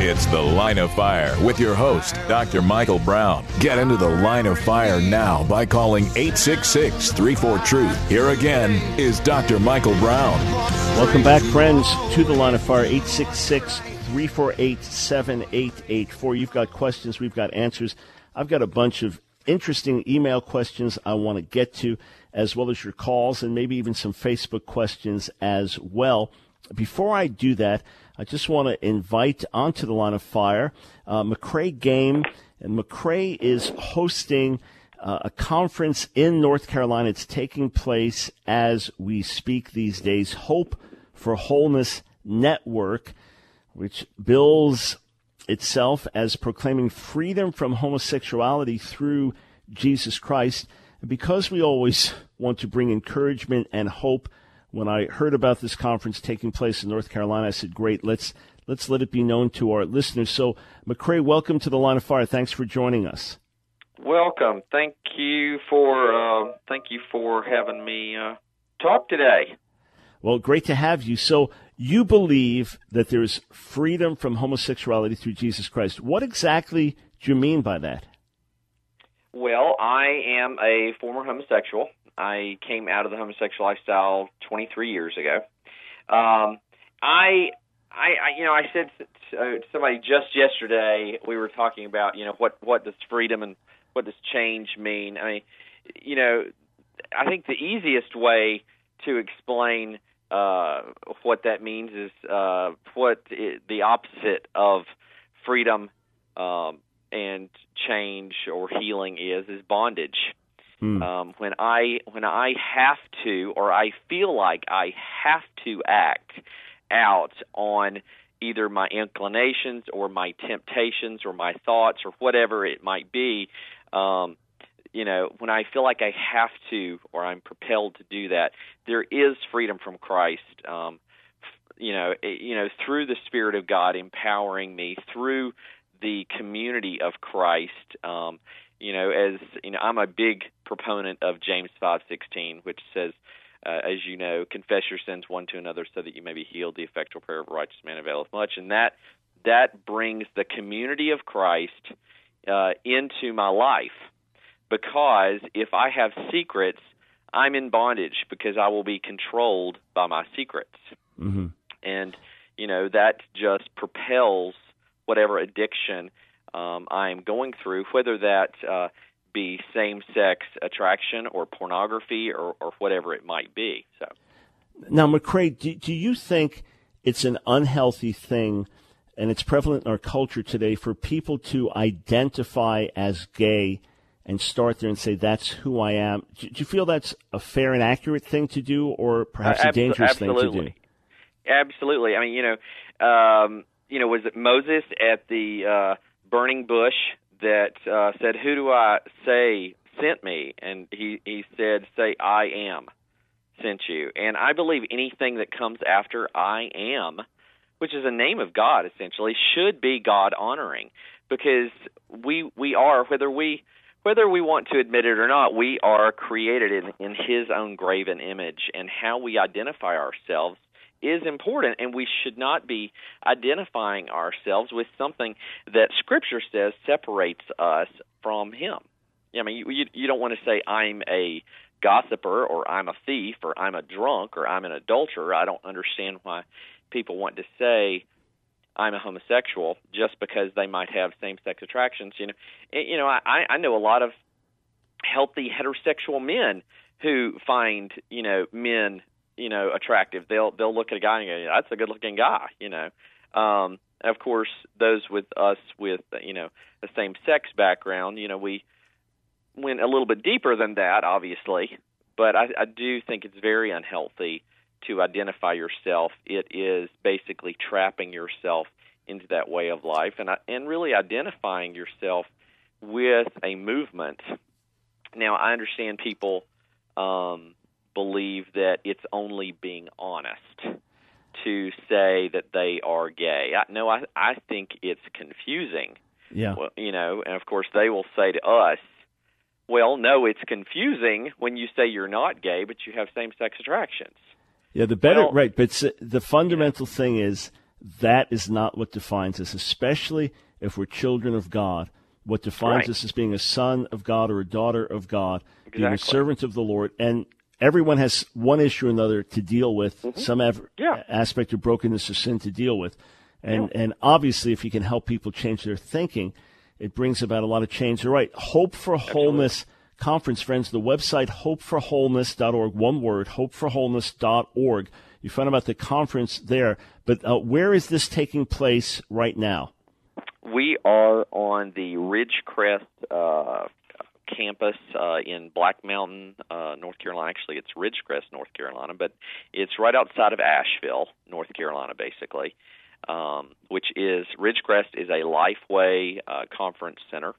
It's The Line of Fire with your host, Doctor Michael Brown. Get into the Line of Fire now by calling eight six six, three four, truth. Here again is Doctor Michael Brown. Welcome back, friends, to the Line of Fire, eight six six, three four eight, seven eight eight four. You've got questions, we've got answers. I've got a bunch of interesting email questions I want to get to, as well as your calls and maybe even some Facebook questions as well. Before I do that, I just want to invite onto the Line of Fire uh, McRae Game. And McRae is hosting uh, a conference in North Carolina. It's taking place as we speak these days. Hope for Wholeness Network, which bills itself as proclaiming freedom from homosexuality through Jesus Christ. And because we always want to bring encouragement and hope, when I heard about this conference taking place in North Carolina, I said, great, let's let's let it be known to our listeners. So, McRae, welcome to the Line of Fire. Thanks for joining us. Welcome. Thank you for uh, thank you for having me uh, talk today. Well, great to have you. So, you believe that there's freedom from homosexuality through Jesus Christ. What exactly do you mean by that? Well, I am a former homosexual. I came out of the homosexual lifestyle twenty-three years ago. Um, I, I, I, you know, I said to somebody just yesterday, we were talking about, you know, what, what does freedom and what does change mean? I mean, you know, I think the easiest way to explain uh, what that means is uh, what it, the opposite of freedom um, and change or healing is, is bondage. Mm. Um, when I when I have to, or I feel like I have to act out on either my inclinations or my temptations or my thoughts or whatever it might be, um, you know, when I feel like I have to or I'm propelled to do that, there is freedom from Christ. Um, you know, it, you know, through the Spirit of God empowering me, through the community of Christ. Um, You know, as you know, I'm a big proponent of James five sixteen, which says, uh, as you know, confess your sins one to another so that you may be healed. The effectual prayer of a righteous man availeth much. And that that brings the community of Christ uh, into my life, because if I have secrets, I'm in bondage because I will be controlled by my secrets. Mm-hmm. And, you know, that just propels whatever addiction Um, I'm going through, whether that uh, be same-sex attraction or pornography or, or whatever it might be. So, now, McRae, do, do you think it's an unhealthy thing, and it's prevalent in our culture today, for people to identify as gay and start there and say, that's who I am? Do, do you feel that's a fair and accurate thing to do, or perhaps uh, a dangerous absolutely. thing to do? Absolutely. I mean, you know, um, you know, was it Moses at the uh, burning bush that uh, said, who do I say sent me? And he, he said, say, I am sent you. And I believe anything that comes after I am, which is a name of God, essentially, should be God-honoring, because we we are, whether we whether we want to admit it or not, we are created in, in His own graven image, and how we identify ourselves is important, and we should not be identifying ourselves with something that Scripture says separates us from Him. I mean, you, you, you don't want to say, I'm a gossiper, or I'm a thief, or I'm a drunk, or I'm an adulterer. I don't understand why people want to say, I'm a homosexual, just because they might have same-sex attractions. You know, and, you know, I, I know a lot of healthy heterosexual men who find, you know, men you know, attractive. They'll they'll look at a guy and go, that's a good-looking guy, you know. Um, and of course, those with us with, you know, the same-sex background, you know, we went a little bit deeper than that, obviously. But I, I do think it's very unhealthy to identify yourself. It is basically trapping yourself into that way of life, and and really identifying yourself with a movement. Now, I understand people Um, believe that it's only being honest to say that they are gay. I, no, I, I think it's confusing. Yeah. Well, you know, and of course they will say to us, well, no, it's confusing when you say you're not gay, but you have same-sex attractions. Yeah, the better, well, right, but the fundamental yeah. thing is that is not what defines us, especially if we're children of God. What defines Right. us is being a son of God or a daughter of God, being a Exactly. servant of the Lord. And everyone has one issue or another to deal with, Mm-hmm. some av- Yeah. aspect of brokenness or sin to deal with. And and obviously, if you can help people change their thinking, it brings about a lot of change. All right, Hope for Wholeness Conference, friends. The website, hope for wholeness dot org, one word, hope for wholeness dot org. You find out about the conference there. But uh, where is this taking place right now? We are on the Ridgecrest uh, campus uh, in Black Mountain, uh, North Carolina. Actually, it's Ridgecrest, North Carolina, but it's right outside of Asheville, North Carolina, basically, um, which is Ridgecrest is a Lifeway uh, conference center.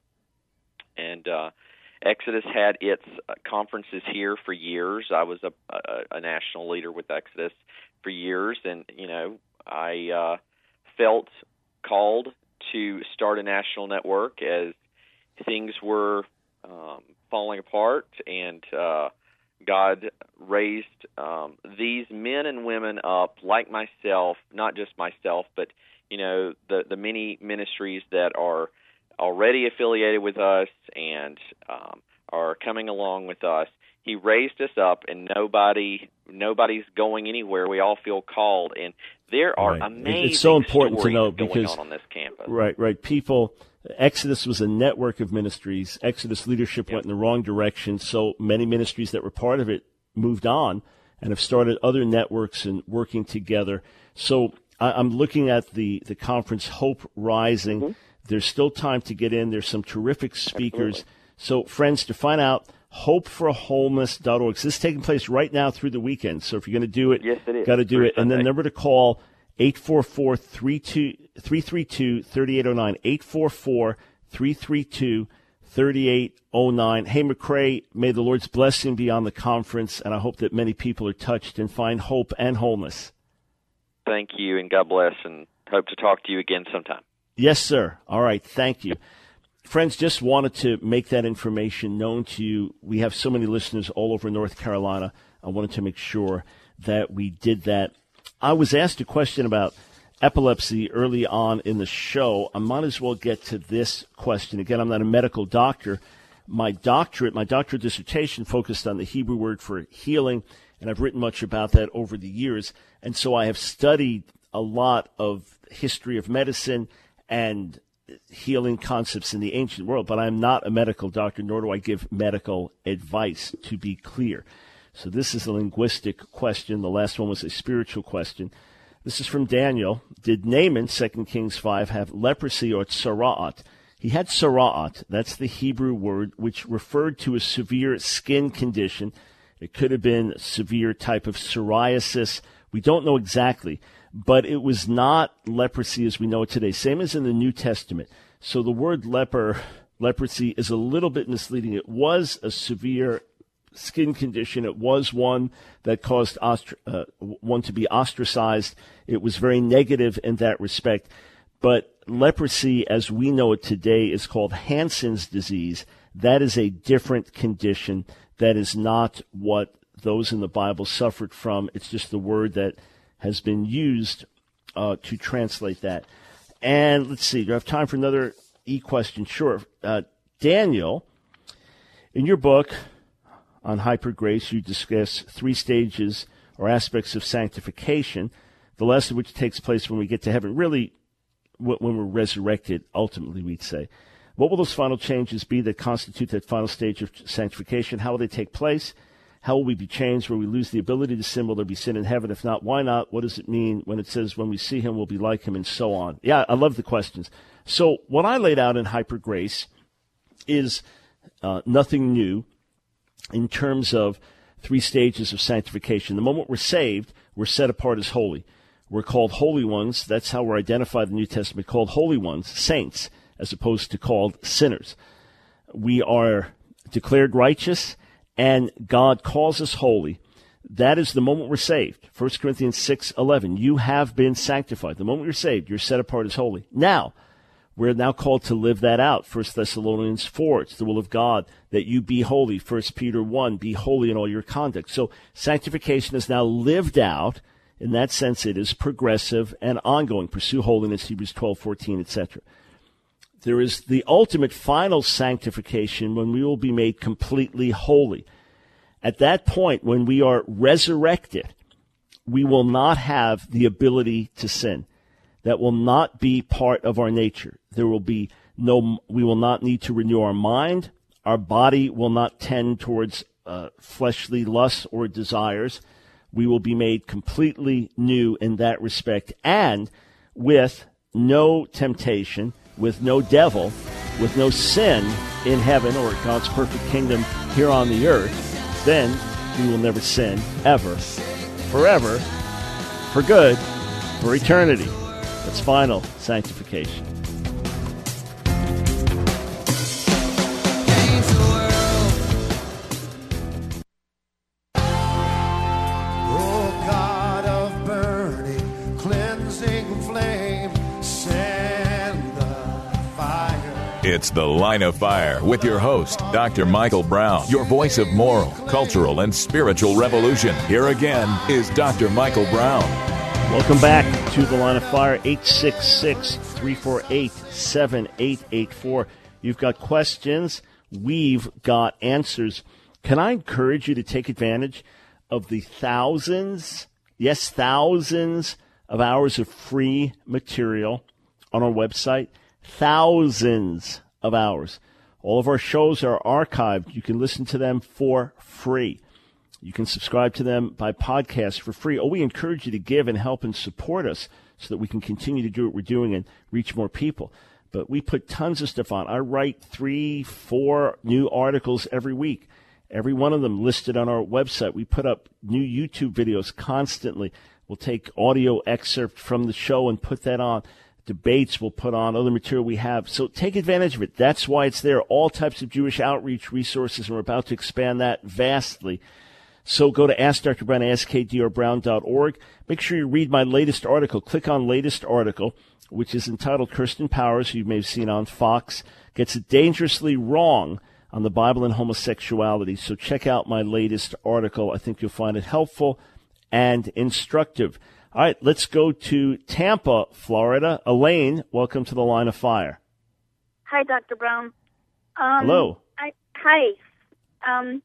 And uh, Exodus had its uh, conferences here for years. I was a, a, a national leader with Exodus for years, and, you know, I uh, felt called to start a national network as things were um, falling apart, and uh, God raised um, these men and women up like myself, not just myself, but, you know, the, the many ministries that are already affiliated with us and um, are coming along with us. He raised us up, and nobody nobody's going anywhere. We all feel called, and there are Right. amazing It's so important to stories know going because on on this campus. Right, right. People, Exodus was a network of ministries. Exodus leadership Yep. went in the wrong direction, so many ministries that were part of it moved on and have started other networks and working together. So I, I'm looking at the, the conference, Hope Rising. Mm-hmm. There's still time to get in. There's some terrific speakers. Absolutely. So, friends, to find out, hope for wholeness dot org. So this is taking place right now through the weekend. So if you're going to do it, yes, it is. got to do Through it. And then Sunday. number to call, eight four four, three three two, three eight zero nine, eight four four, three three two, three eight zero nine. Hey, McCrae, may the Lord's blessing be on the conference, and I hope that many people are touched and find hope and wholeness. Thank you, and God bless, and hope to talk to you again sometime. Yes, sir. All right. Thank you. Friends, just wanted to make that information known to you. We have so many listeners all over North Carolina. I wanted to make sure that we did that. I was asked a question about epilepsy early on in the show. I might as well get to this question. Again, I'm not a medical doctor. My doctorate, my doctoral dissertation focused on the Hebrew word for healing, and I've written much about that over the years. And so I have studied a lot of history of medicine and healing concepts in the ancient world, but I'm not a medical doctor, nor do I give medical advice, to be clear. So this is a linguistic question. The last one was a spiritual question. This is from Daniel. Did Naaman, Second Kings five, have leprosy or tsara'at? He had tsara'at. That's the Hebrew word, which referred to a severe skin condition. It could have been a severe type of psoriasis. We don't know exactly. But it was not leprosy as we know it today, same as in the New Testament. So the word leper, leprosy, is a little bit misleading. It was a severe skin condition. It was one that caused ostr- uh, one to be ostracized. It was very negative in that respect. But leprosy, as we know it today, is called Hansen's disease. That is a different condition. That is not what those in the Bible suffered from. It's just the word that has been used uh, to translate that. And let's see, do I have time for another e-question? Sure. Uh, Daniel, in your book on Hyper Grace, you discuss three stages or aspects of sanctification, the last of which takes place when we get to heaven, really when we're resurrected, ultimately, we'd say. What will those final changes be that constitute that final stage of sanctification? How will they take place? How will we be changed? Will we lose the ability to sin? Will there be sin in heaven? If not, why not? What does it mean when it says when we see him, we'll be like him, and so on? Yeah, I love the questions. So what I laid out in Hyper Grace is uh, nothing new in terms of three stages of sanctification. The moment we're saved, we're set apart as holy. We're called holy ones. That's how we're identified in the New Testament, called holy ones, saints, as opposed to called sinners. We are declared righteous, and God calls us holy. That is the moment we're saved. First Corinthians six eleven. You have been sanctified. The moment you're saved, you're set apart as holy. Now, we're now called to live that out. First Thessalonians four. It's the will of God that you be holy. First Peter one. Be holy in all your conduct. So sanctification is now lived out In that sense, it is progressive and ongoing. Pursue holiness, Hebrews twelve fourteen, et cetera. There is the ultimate final sanctification when we will be made completely holy. At that point, when we are resurrected, we will not have the ability to sin. That will not be part of our nature. There will be no, we will not need to renew our mind. Our body will not tend towards uh, fleshly lusts or desires. We will be made completely new in that respect, and with no temptation, with no devil, with no sin in heaven or God's perfect kingdom here on the earth. Then we will never sin, ever, forever, for good, for eternity. That's final sanctification. It's The Line of Fire with your host, Doctor Michael Brown, your voice of moral, cultural, and spiritual revolution. Here again is Doctor Michael Brown. Welcome back to The Line of Fire, eight six six, three four eight, seven eight eight four. You've got questions. We've got answers. Can I encourage you to take advantage of the thousands, yes, thousands of hours of free material on our website? Thousands of hours. All of our shows are archived. You can listen to them for free. You can subscribe to them by podcast for free. Oh, we encourage you to give and help and support us so that we can continue to do what we're doing and reach more people. But we put tons of stuff on. I write three, four new articles every week. Every one of them listed on our website. We put up new YouTube videos constantly. We'll take audio excerpt from the show and put that on. Debates we'll put on, other material we have. So take advantage of it. That's why it's there. All types of Jewish outreach resources, and we're about to expand that vastly. So go to ask Doctor Brown, ask k d r brown dot org. Make sure you read my latest article. Click on latest article, which is entitled Kirsten Powers, who you may have seen on Fox, gets it dangerously wrong on the Bible and homosexuality. So check out my latest article. I think you'll find it helpful and instructive. All right, let's go to Tampa, Florida. Elaine, welcome to The Line of Fire. Hi, Doctor Brown. Um, Hello. I, hi. Um,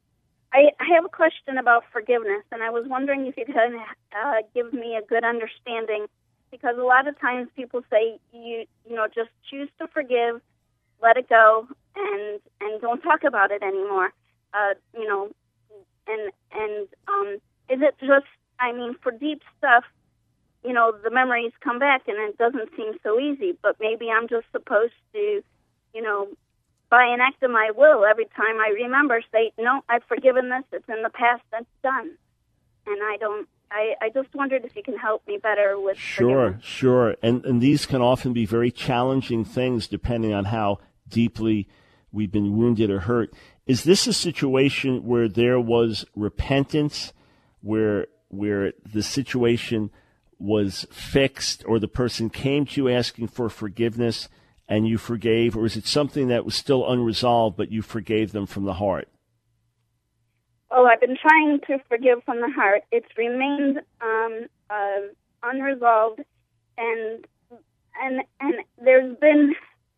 I, I have a question about forgiveness, and I was wondering if you could uh, give me a good understanding, because a lot of times people say, you you know, just choose to forgive, let it go, and and don't talk about it anymore. Uh, you know, and and um, is it just, I mean, for deep stuff, you know, the memories come back and it doesn't seem so easy, but maybe I'm just supposed to, you know, by an act of my will, every time I remember, say, no, I've forgiven this, it's in the past, that's done. And I don't, I, I just wondered if you can help me better with Sure, forgiveness. sure. And, and these can often be very challenging things depending on how deeply we've been wounded or hurt. Is this a situation where there was repentance, where where the situation was fixed, or the person came to you asking for forgiveness and you forgave, or is it something that was still unresolved but you forgave them from the heart? Well, I've been trying to forgive from the heart. It's remained um, uh, unresolved, and and and there's been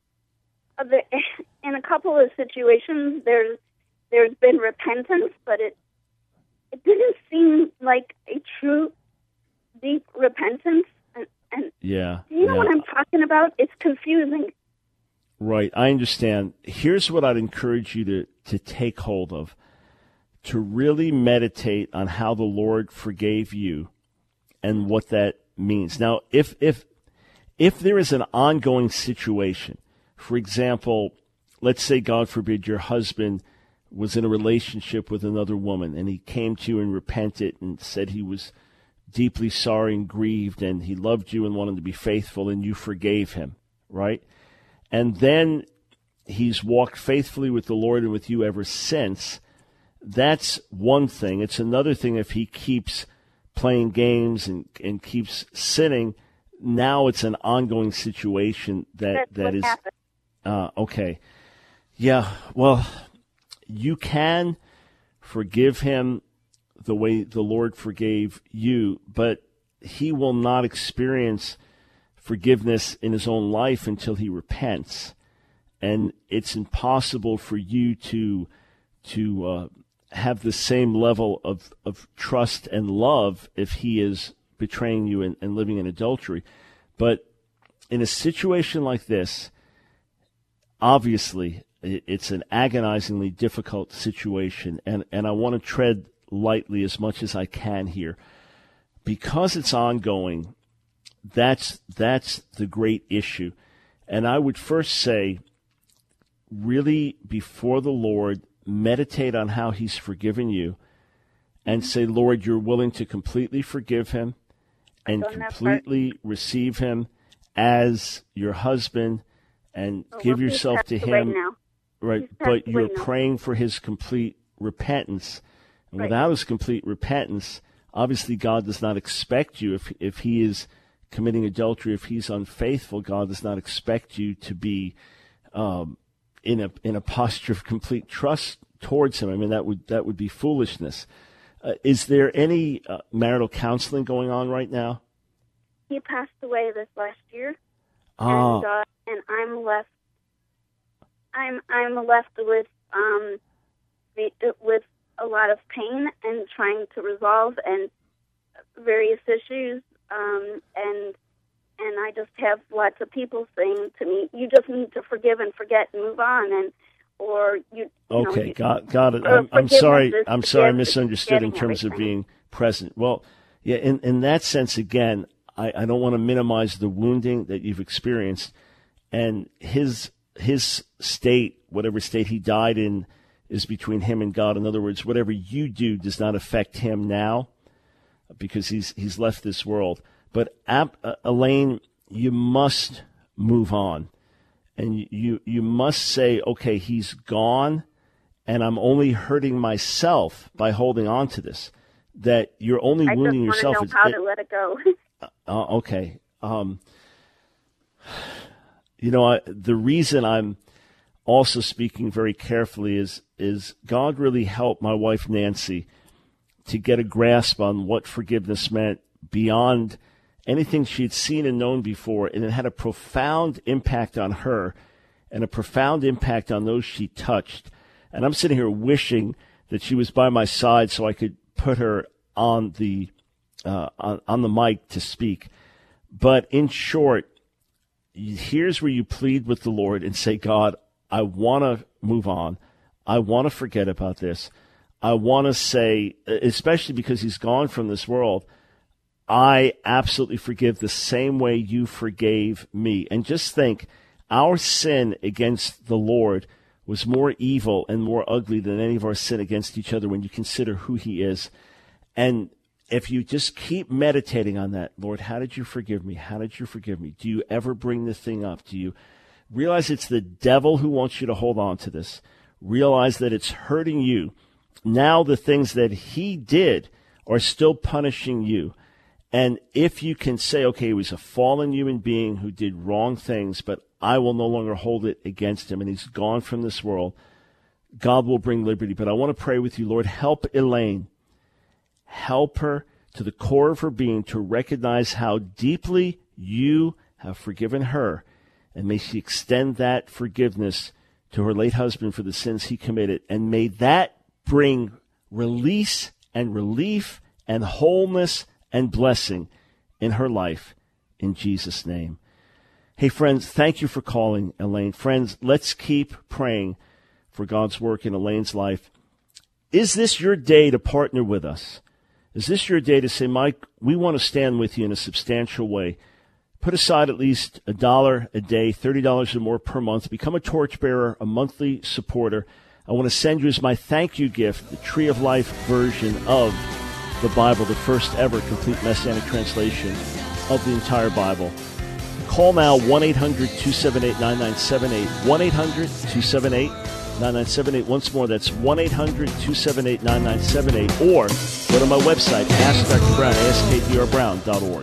uh, the, in a couple of situations there's there's been repentance, but it it didn't seem like a true deep repentance. And, and yeah, you know yeah. what I'm talking about? It's confusing. Right, I understand. Here's what I'd encourage you to, to take hold of, to really meditate on how the Lord forgave you and what that means. Now, if if if there is an ongoing situation, for example, let's say, God forbid, your husband was in a relationship with another woman and he came to you and repented and said he was deeply sorry and grieved and he loved you and wanted to be faithful, and you forgave him, right? And then he's walked faithfully with the Lord and with you ever since. That's one thing. It's another thing if he keeps playing games and, and keeps sinning. Now it's an ongoing situation that, That's that what is happened. uh, okay. Yeah, well, you can forgive him the way the Lord forgave you, but he will not experience forgiveness in his own life until he repents. And it's impossible for you to to uh, have the same level of, of trust and love if he is betraying you and, and living in adultery. But in a situation like this, obviously, it's an agonizingly difficult situation, and, and I want to tread lightly as much as I can here. Because it's ongoing, that's that's the great issue. And I would first say, really, before the Lord, meditate on how he's forgiven you and say, Lord, you're willing to completely forgive him and completely receive him as your husband and oh, give well, yourself to him. Right, but you're praying for his complete repentance. And right. without his complete repentance, obviously God does not expect you, if if he is committing adultery, if he's unfaithful, God does not expect you to be um, in a in a posture of complete trust towards him. I mean, that would that would be foolishness. Uh, is there any uh, marital counseling going on right now? He passed away this last year, ah. and uh, and I'm left. I'm I'm left with um the, with a lot of pain and trying to resolve and various issues um and and I just have lots of people saying to me, you just need to forgive and forget and move on, and or you, you okay know, got got it I'm, I'm sorry I'm sorry I misunderstood in terms everything. of being present. Well, yeah, in in that sense, again, I, I don't want to minimize the wounding that you've experienced, and his his state, whatever state he died in, is between him and God. In other words, whatever you do does not affect him now because he's he's left this world. But uh, Elaine, you must move on, and you, you you must say, okay, he's gone, and I'm only hurting myself by holding on to this. That you're only I wounding just yourself. I just want to know how to let it go. uh, okay. Um, You know, I, the reason I'm also speaking very carefully is is God really helped my wife Nancy to get a grasp on what forgiveness meant beyond anything she'd seen and known before, and it had a profound impact on her and a profound impact on those she touched. And I'm sitting here wishing that she was by my side so I could put her on the uh, on, on the mic to speak. But in short, here's where you plead with the Lord and say, God, I want to move on. I want to forget about this. I want to say, especially because he's gone from this world, I absolutely forgive the same way you forgave me. And just think, our sin against the Lord was more evil and more ugly than any of our sin against each other when you consider who he is. And if you just keep meditating on that, Lord, how did you forgive me? How did you forgive me? Do you ever bring the thing up? Do you realize it's the devil who wants you to hold on to this? Realize that it's hurting you. Now the things that he did are still punishing you. And if you can say, okay, he was a fallen human being who did wrong things, but I will no longer hold it against him, and he's gone from this world, God will bring liberty. But I want to pray with you, Lord, help Elaine. Help her to the core of her being to recognize how deeply you have forgiven her, and may she extend that forgiveness to her late husband for the sins he committed, and may that bring release and relief and wholeness and blessing in her life, in Jesus' name. Hey, friends, thank you for calling Elaine. Friends, let's keep praying for God's work in Elaine's life. Is this your day to partner with us? Is this your day to say, Mike, we want to stand with you in a substantial way? Put aside at least a dollar a day, thirty dollars or more per month. Become a torchbearer, a monthly supporter. I want to send you as my thank you gift the Tree of Life version of the Bible, the first ever complete Messianic translation of the entire Bible. Call now, one eight hundred two seven eight nine nine seven eight, one eight hundred two seven eight nine nine seven eight. Once more, that's one eight hundred two seven eight nine nine seven eight, or go to my website, ask Doctor Brown, ask d r brown dot org.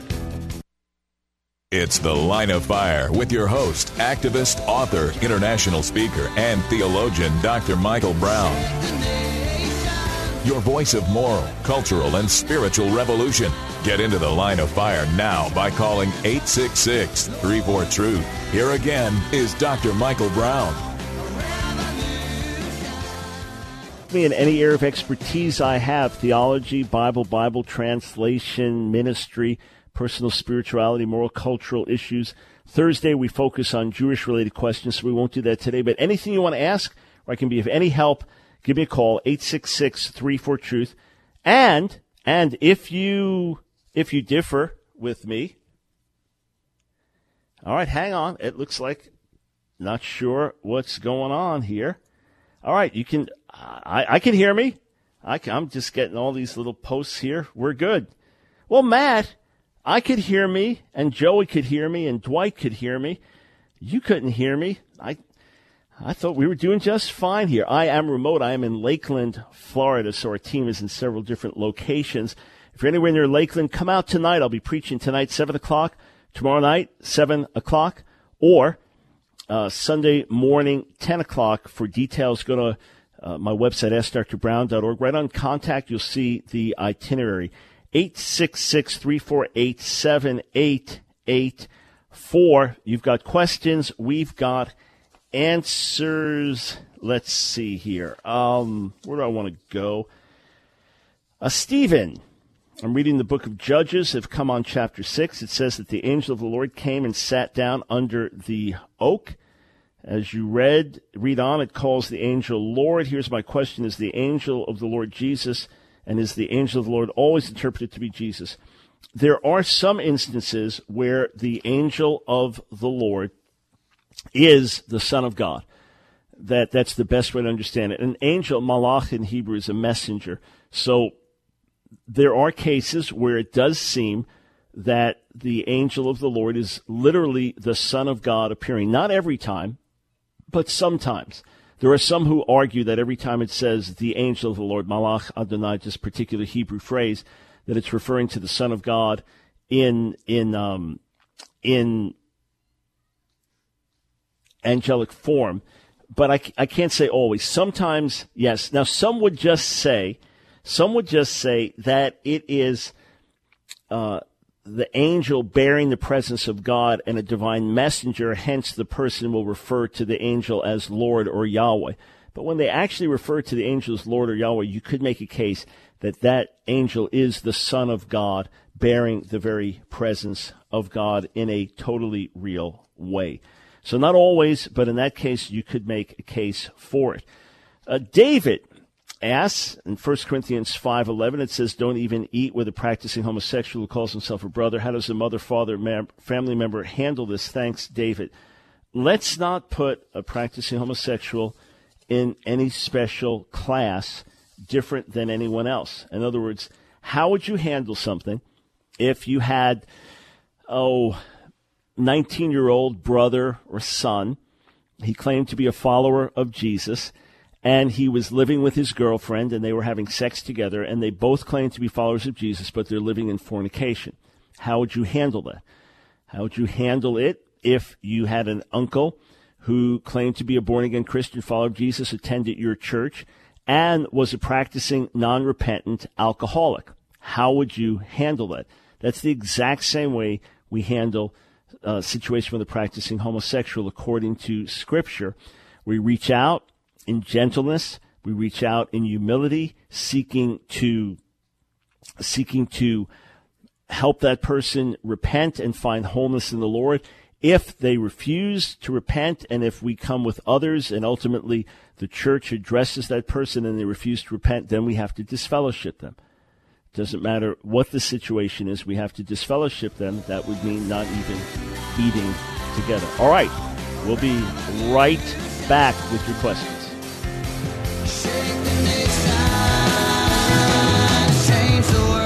It's The Line of Fire with your host, activist, author, international speaker, and theologian, Doctor Michael Brown. your voice of moral, cultural, and spiritual revolution. Get into the line of fire now by calling eight six six, three four, truth. Here again is Doctor Michael Brown. Me in any area of expertise I have, theology, Bible, Bible translation, ministry, personal spirituality, moral, cultural issues. Thursday, we focus on Jewish-related questions, so we won't do that today. But anything you want to ask, or I can be of any help, give me a call, eight six six, three four, truth. And, and if you, if you differ with me, all right, hang on. It looks like, not sure what's going on here. All right, you can, I, I can hear me. I can, I'm just getting all these little posts here. We're good. Well, Matt, I could hear me, and Joey could hear me, and Dwight could hear me. You couldn't hear me. I I thought we were doing just fine here. I am remote. I am in Lakeland, Florida, so our team is in several different locations. If you're anywhere near Lakeland, come out tonight. I'll be preaching tonight, seven o'clock. Tomorrow night, seven o'clock. Or uh, Sunday morning, ten o'clock. For details, go to uh, my website, ask dr brown dot org. Right on contact, you'll see the itinerary. eight six six, three four eight, seven eight eight four. You've got questions. We've got answers. Let's see here. Um, where do I want to go? Uh, Stephen, I'm reading the book of Judges. I've come on chapter six. It says that the angel of the Lord came and sat down under the oak. As you read, read on, it calls the angel Lord. Here's my question. Is the angel of the Lord Jesus? And is the angel of the Lord always interpreted to be Jesus? There are some instances where the angel of the Lord is the Son of God. That that's the best way to understand it. An angel, malach in Hebrew, is a messenger. So there are cases where it does seem that the angel of the Lord is literally the Son of God appearing. Not every time, but sometimes. There are some who argue that every time it says the angel of the Lord, malach Adonai, this particular Hebrew phrase, that it's referring to the Son of God in in um, in angelic form. But I, I can't say always. Sometimes, yes. Now, some would just say, some would just say that it is uh, the angel bearing the presence of God and a divine messenger, hence the person will refer to the angel as Lord or Yahweh. But when they actually refer to the angel as Lord or Yahweh, you could make a case that that angel is the Son of God, bearing the very presence of God in a totally real way. So not always, but in that case, you could make a case for it. Uh, David asks, in First Corinthians five eleven, it says, don't even eat with a practicing homosexual who calls himself a brother. How does a mother, father, mem- family member handle this? Thanks, David. Let's not put a practicing homosexual in any special class different than anyone else. In other words, how would you handle something if you had, oh, nineteen-year-old brother or son, he claimed to be a follower of Jesus, and he was living with his girlfriend, and they were having sex together, and they both claimed to be followers of Jesus, but they're living in fornication. How would you handle that? How would you handle it if you had an uncle who claimed to be a born-again Christian follower of Jesus, attended your church, and was a practicing non-repentant alcoholic? How would you handle that? That's the exact same way we handle a situation with a practicing homosexual according to Scripture. We reach out in gentleness. We reach out in humility, seeking to seeking to help that person repent and find wholeness in the Lord. If they refuse to repent, and if we come with others and ultimately the church addresses that person and they refuse to repent, then we have to disfellowship them. Doesn't matter what the situation is, we have to disfellowship them. That would mean not even eating together. All right, we'll be right back with your questions. Change the world.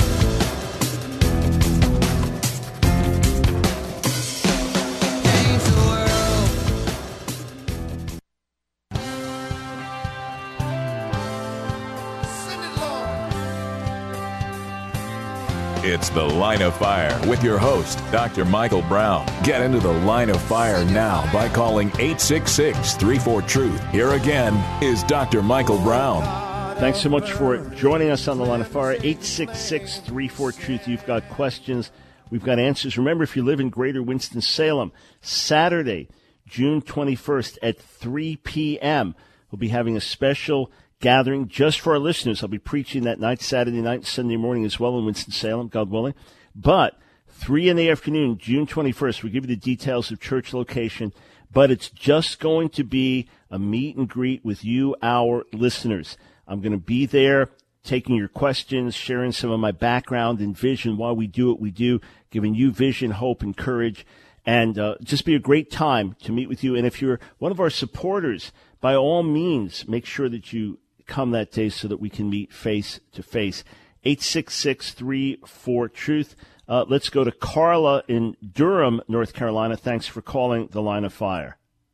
It's The Line of Fire with your host, Doctor Michael Brown. Get into the Line of Fire now by calling eight six six, three four, truth. Here again is Doctor Michael Brown. Thanks so much for joining us on the Line of Fire. eight six six, three four, truth. You've got questions. We've got answers. Remember, if you live in Greater Winston-Salem, Saturday, June twenty-first at three p.m., we'll be having a special gathering just for our listeners. I'll be preaching that night, Saturday night, Sunday morning as well in Winston-Salem, God willing. But three in the afternoon, June twenty-first, we'll give you the details of church location, but it's just going to be a meet and greet with you, our listeners. I'm going to be there taking your questions, sharing some of my background and vision, why we do what we do, giving you vision, hope, and courage, and uh, just be a great time to meet with you. And if you're one of our supporters, by all means, make sure that you come that day so that we can meet face to face. eight six six, three four, truth. Uh, let's go to Carla in Durham, North Carolina. Thanks for calling the Line of Fire.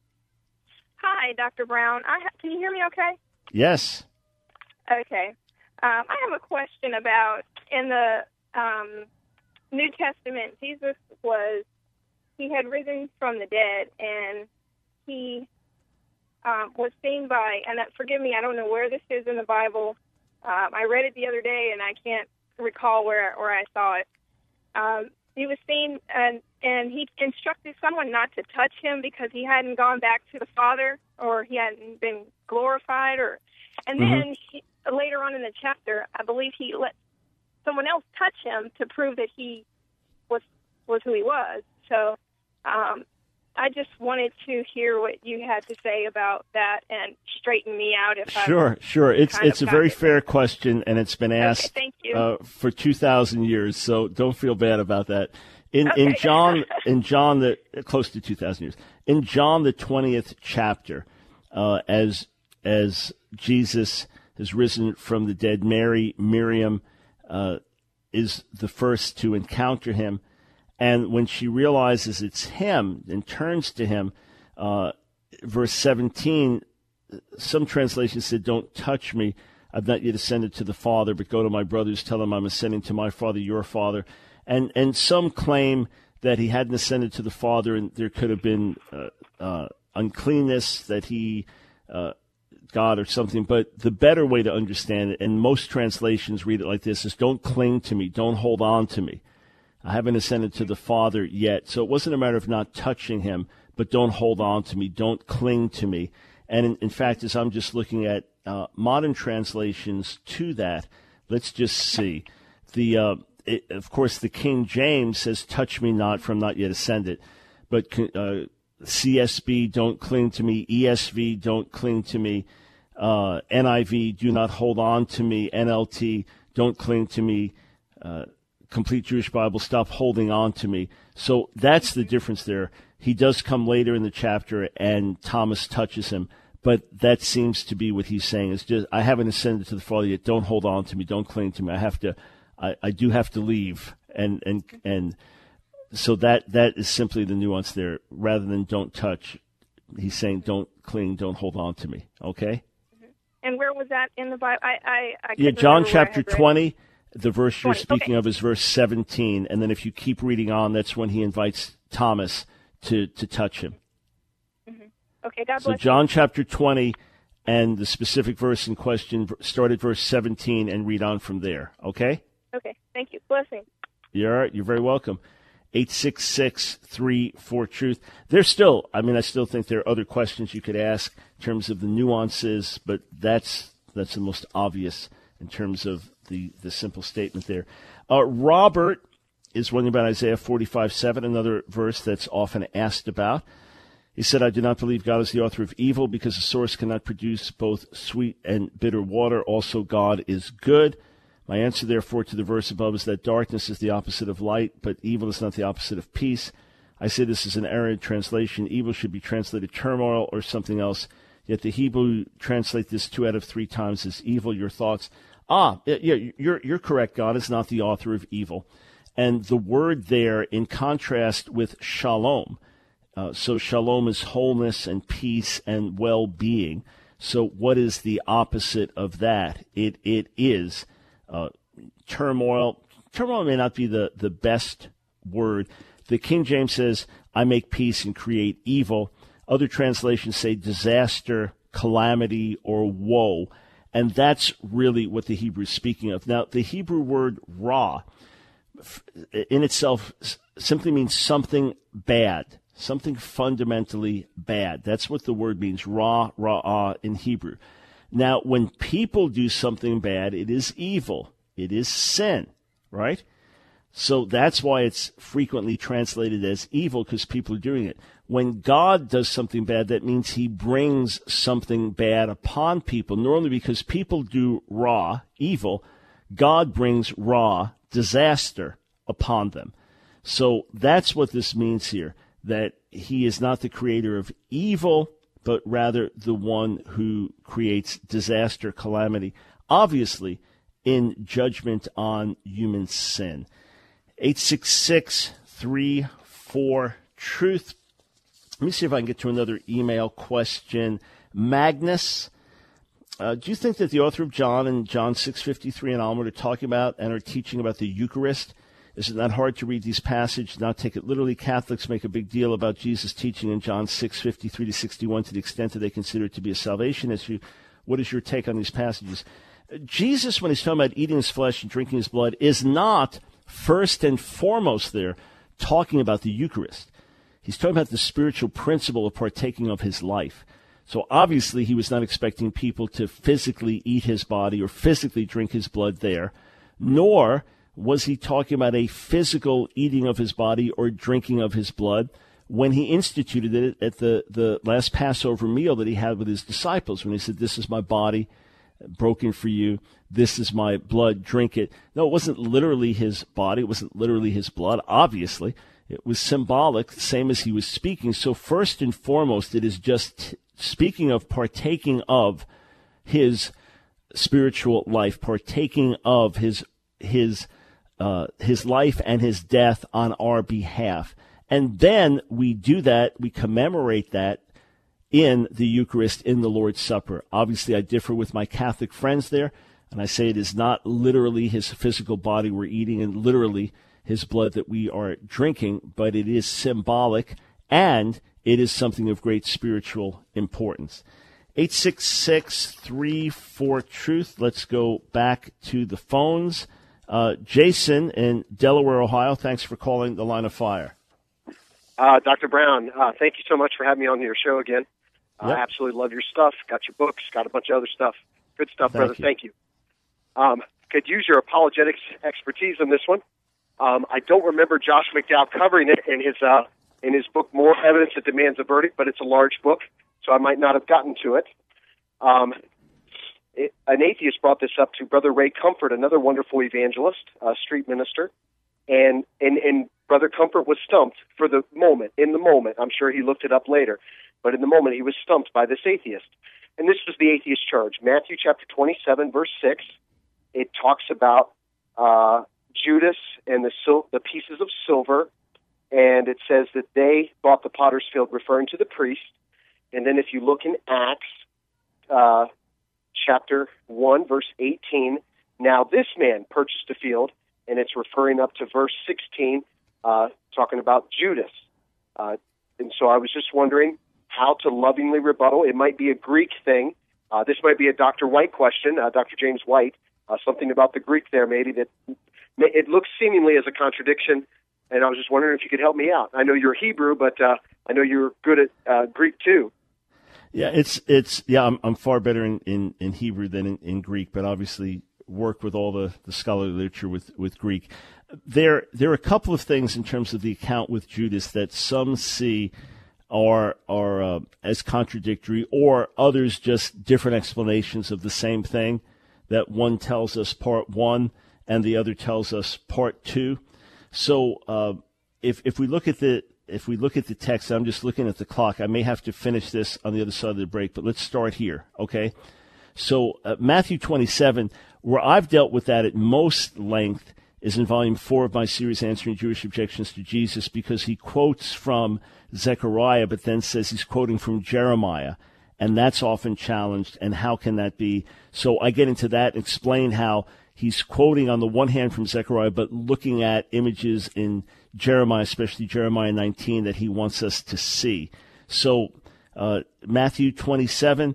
Hi, Doctor Brown. I ha- can you hear me okay? Yes. Okay. Um, I have a question about in the um, New Testament, Jesus was, he had risen from the dead, and he um, was seen by, and that, forgive me, I don't know where this is in the Bible. Um, I read it the other day, and I can't recall where, where I saw it. Um, he was seen, and, and he instructed someone not to touch him because he hadn't gone back to the Father, or he hadn't been glorified, or, and mm-hmm. then he, later on in the chapter, I believe he let someone else touch him to prove that he was was who he was. So um, I just wanted to hear what you had to say about that and straighten me out if I Sure, sure. It's it's a very it. fair question, and it's been asked okay, thank you. Uh, for two thousand years, so don't feel bad about that. In okay. in John in John the close to two thousand years. In John the twentieth chapter, uh, as as Jesus has risen from the dead, Mary, Miriam, uh, is the first to encounter him. And when she realizes it's him and turns to him, uh, verse seventeen, some translations said, "Don't touch me. I've not yet ascended to the Father, but go to my brothers, tell them I'm ascending to my Father, your Father." And and some claim that he hadn't ascended to the Father, and there could have been uh, uh, uncleanness, that he... Uh, God or something, but the better way to understand it, and most translations read it like this, is don't cling to me, don't hold on to me. I haven't ascended to the Father yet. So it wasn't a matter of not touching him, but don't hold on to me, don't cling to me. And in, in fact, as I'm just looking at uh, modern translations to that, let's just see. The uh, it, of course, the King James says, touch me not, for I'm not yet ascended. But uh, C S B, don't cling to me. E S V, don't cling to me. Uh, N I V, do not hold on to me. N L T, don't cling to me. Uh, Complete Jewish Bible, stop holding on to me. So that's the difference there. He does come later in the chapter, and Thomas touches him, but that seems to be what he's saying. It's just, I haven't ascended to the Father yet. Don't hold on to me. Don't cling to me. I have to, I, I do have to leave. And, and, and so that, that is simply the nuance there. Rather than don't touch, he's saying don't cling, don't hold on to me. Okay? And where was that in the Bible? I, I, I yeah, John chapter twenty, the verse you're twenty, speaking okay. of is verse seventeen. And then if you keep reading on, that's when he invites Thomas to, to touch him. Mm-hmm. Okay, God bless So John chapter twenty, and the specific verse in question, start at verse seventeen and read on from there. Okay? Okay, thank you. Blessing. You're, you're very welcome. eight six six, three four, truth. There's still, I mean, I still think there are other questions you could ask in terms of the nuances, but that's that's the most obvious in terms of the, the simple statement there. Uh, Robert is wondering about Isaiah forty-five seven, another verse that's often asked about. He said, I do not believe God is the author of evil because the source cannot produce both sweet and bitter water. Also, God is good. My answer, therefore, to the verse above is that darkness is the opposite of light, but evil is not the opposite of peace. I say this is an errant translation. Evil should be translated turmoil or something else. Yet the Hebrew translate this two out of three times as evil. Your thoughts? Ah, yeah, you're you're correct. God is not the author of evil. And the word there, in contrast with shalom, uh, so shalom is wholeness and peace and well-being. So what is the opposite of that? It it is uh, turmoil. Turmoil may not be the, the best word. The King James says, I make peace and create evil. Other translations say disaster, calamity, or woe. And that's really what the Hebrew is speaking of. Now, the Hebrew word ra in itself simply means something bad, something fundamentally bad. That's what the word means, ra, ra'ah in Hebrew. Now, when people do something bad, it is evil. It is sin, right? So that's why it's frequently translated as evil, because people are doing it. When God does something bad, that means he brings something bad upon people. Normally because people do ra, evil, God brings ra, disaster, upon them. So that's what this means here, that he is not the creator of evil, but rather the one who creates disaster, calamity, obviously in judgment on human sin. eight six six, three four, truth. Let me see if I can get to another email question. Magnus, uh, do you think that the author of John and John six fifty-three and onward are talking about and are teaching about the Eucharist? Is it not hard to read these passages, not take it literally? Catholics make a big deal about Jesus' teaching in John six fifty-three to sixty-one to the extent that they consider it to be a salvation issue. What is your take on these passages? Jesus, when he's talking about eating his flesh and drinking his blood, is not first and foremost there talking about the Eucharist. He's talking about the spiritual principle of partaking of his life. So obviously he was not expecting people to physically eat his body or physically drink his blood there, nor was he talking about a physical eating of his body or drinking of his blood when he instituted it at the, the last Passover meal that he had with his disciples, when he said, "This is my body broken for you. This is my blood. Drink it." No, it wasn't literally his body. It wasn't literally his blood, obviously. It was symbolic, same as he was speaking. So first and foremost, it is just speaking of partaking of his spiritual life, partaking of his his uh, his life and his death on our behalf. And then we do that, we commemorate that in the Eucharist, in the Lord's Supper. Obviously, I differ with my Catholic friends there, and I say it is not literally his physical body we're eating and literally his blood that we are drinking, but it is symbolic, and it is something of great spiritual importance. eight six six, three four, truth. Let's go back to the phones. Uh, Jason in Delaware, Ohio, thanks for calling the Line of Fire. Uh, Doctor Brown, uh, thank you so much for having me on your show again. I Yep. uh, absolutely love your stuff. Got your books, got a bunch of other stuff. Good stuff, Thank brother. you. Thank you. Um, could use your apologetics expertise on this one. Um, I don't remember Josh McDowell covering it in his uh, in his book, More Evidence That Demands a Verdict, but it's a large book, so I might not have gotten to it. Um, it an atheist brought this up to Brother Ray Comfort, another wonderful evangelist, uh, street minister, and, and, and Brother Comfort was stumped for the moment, in the moment. I'm sure he looked it up later, but in the moment he was stumped by this atheist. And this was the atheist charge. Matthew chapter twenty-seven, verse six, it talks about uh, Judas and the sil- the pieces of silver, and it says that they bought the potter's field, referring to the priest. And then if you look in Acts uh, chapter one, verse eighteen, now this man purchased a field, and it's referring up to verse sixteen, uh, talking about Judas. Uh, and so I was just wondering how to lovingly rebuttal. It might be a Greek thing. Uh, this might be a Doctor White question, uh, Doctor James White, uh, something about the Greek there maybe that it looks seemingly as a contradiction, and I was just wondering if you could help me out. I know you're Hebrew, but uh, I know you're good at uh, Greek too. Yeah, it's it's yeah. I'm I'm far better in, in, in Hebrew than in, in Greek, but obviously work with all the, the scholarly literature with, with Greek. There there are a couple of things in terms of the account with Judas that some see are are uh, as contradictory, or others just different explanations of the same thing. That one tells us part one and the other tells us part two. So uh, if if we look at the if we look at the text, I'm just looking at the clock. I may have to finish this on the other side of the break, but let's start here, okay? So uh, Matthew twenty-seven, where I've dealt with that at most length, is in volume four of my series, Answering Jewish Objections to Jesus, because he quotes from Zechariah, but then says he's quoting from Jeremiah, and that's often challenged, and how can that be? So I get into that and explain how he's quoting on the one hand from Zechariah, but looking at images in Jeremiah, especially Jeremiah nineteen, that he wants us to see. So uh, Matthew twenty-seven,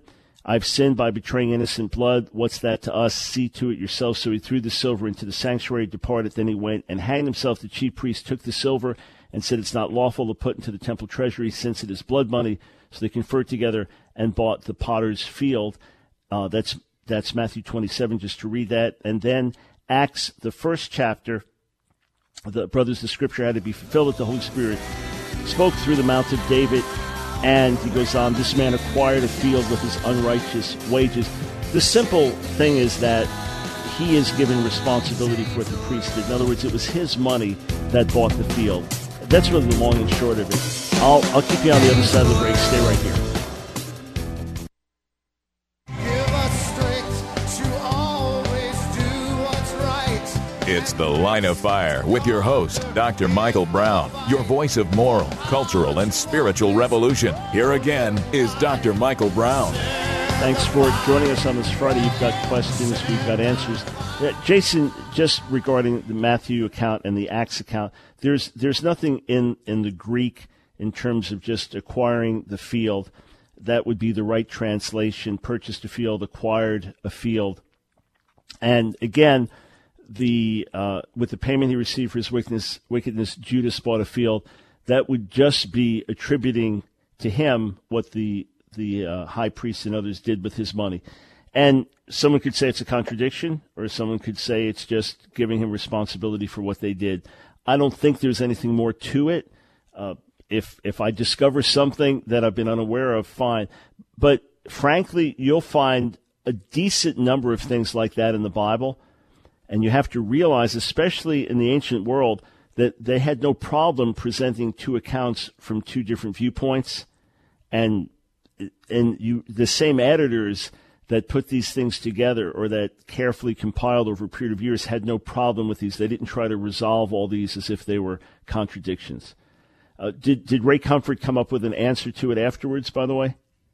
I've sinned by betraying innocent blood. What's that to us? See to it yourself. So he threw the silver into the sanctuary, departed. Then he went and hanged himself. The chief priest took the silver and said it's not lawful to put into the temple treasury since it is blood money. So they conferred together and bought the potter's field. Uh, that's that's Matthew twenty-seven, just to read that. And then Acts, the first chapter, the brothers, the scripture had to be fulfilled that the Holy Spirit spoke through the mouth of David. And he goes on, this man acquired a field with his unrighteous wages. The simple thing is that he is given responsibility for what the priest did. In other words, it was his money that bought the field. That's really the long and short of it. I'll, I'll keep you on the other side of the break. Stay right here. It's The Line of Fire with your host, Doctor Michael Brown, your voice of moral, cultural, and spiritual revolution. Here again is Doctor Michael Brown. Thanks for joining us on this Friday. You've got questions, we've got answers. Yeah, Jason, just regarding the Matthew account and the Acts account, there's there's nothing in, in the Greek in terms of just acquiring the field. That would be the right translation. Purchased a field, acquired a field. And again, the uh, with the payment he received for his wickedness, wickedness, Judas bought a field. That would just be attributing to him what the the uh, high priest and others did with his money. And someone could say it's a contradiction, or someone could say it's just giving him responsibility for what they did. I don't think there's anything more to it. Uh, if if I discover something that I've been unaware of, fine. But frankly, you'll find a decent number of things like that in the Bible. And you have to realize, especially in the ancient world, that they had no problem presenting two accounts from two different viewpoints. And and you the same editors that put these things together or that carefully compiled over a period of years had no problem with these. They didn't try to resolve all these as if they were contradictions. Uh, did, did Ray Comfort come up with an answer to it afterwards, by the way?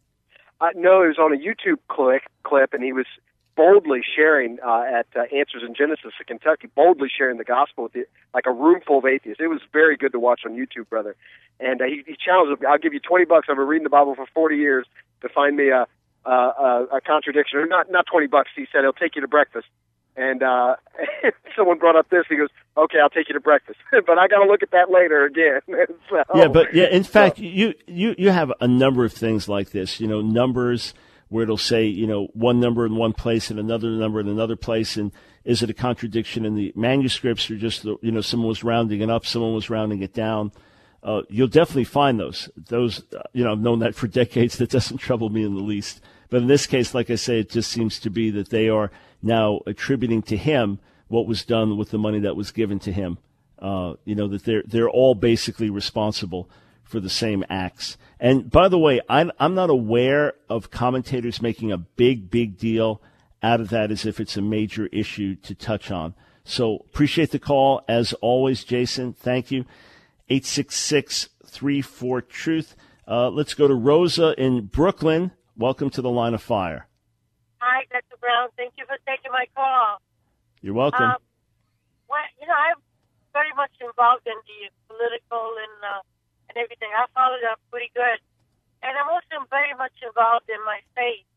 Uh, no, it was on a YouTube clip, clip and he was boldly sharing uh, at uh, Answers in Genesis in Kentucky, boldly sharing the gospel with the, like a room full of atheists. It was very good to watch on YouTube, brother. And uh, he, he challenged them, I'll give you twenty bucks. I've been reading the Bible for forty years to find me a, a, a, a contradiction. Or not, not twenty bucks. He said, he'll take you to breakfast. And uh, someone brought up this. He goes, okay, I'll take you to breakfast. But I got to look at that later again. so, yeah, but yeah, in fact, so. you, you, you have a number of things like this, you know, numbers where it'll say, you know, one number in one place and another number in another place. And is it a contradiction in the manuscripts or just, the, you know, someone was rounding it up, someone was rounding it down? Uh, you'll definitely find those. Those, uh, you know, I've known that for decades. That doesn't trouble me in the least. But in this case, like I say, it just seems to be that they are now attributing to him what was done with the money that was given to him. Uh, you know, that they're they're all basically responsible for the same acts. And by the way, I'm, I'm not aware of commentators making a big, big deal out of that as if it's a major issue to touch on. So appreciate the call. As always, Jason, thank you. eight six six, three four, truth. Uh, let's go to Rosa in Brooklyn. Welcome to the Line of Fire. Hi, Doctor Brown. Thank you for taking my call. You're welcome. Um, well, you know, I'm very much involved in the political and uh, and everything. I followed up pretty good. And I'm also very much involved in my faith.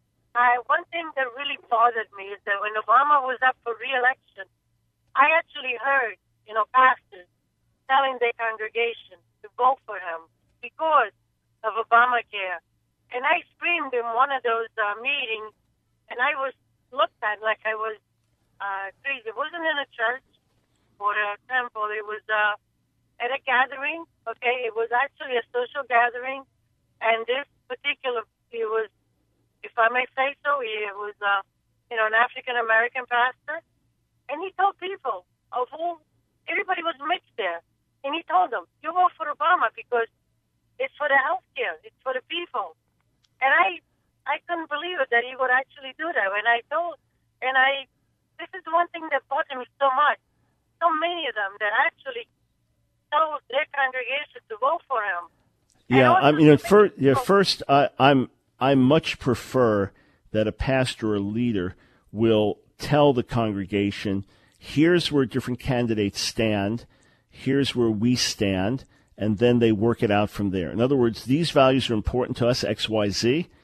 I, one thing that really bothered me is that when Obama was up for re-election, I actually heard, you know, pastors telling their congregation to vote for him because of Obamacare. And I screamed in one of those uh, meetings, and I was looked at like I was uh, crazy. It wasn't in a church or a temple. It was uh, at a gathering, okay? It was actually a social gathering, and this particular, it was, if I may say so, it was, uh, you know, an African-American pastor, and he told people of who, everybody was mixed there, and he told them, you vote for Obama because it's for the health care, it's for the people. And I I couldn't believe it that he would actually do that. And I told, and I, this is one thing that bothered me so much. So many of them that actually told their congregation to vote for him. Yeah, I mean, at first, yeah, first I, I'm I much prefer that a pastor or leader will tell the congregation, here's where different candidates stand, here's where we stand, and then they work it out from there. In other words, these values are important to us, X, Y, Z,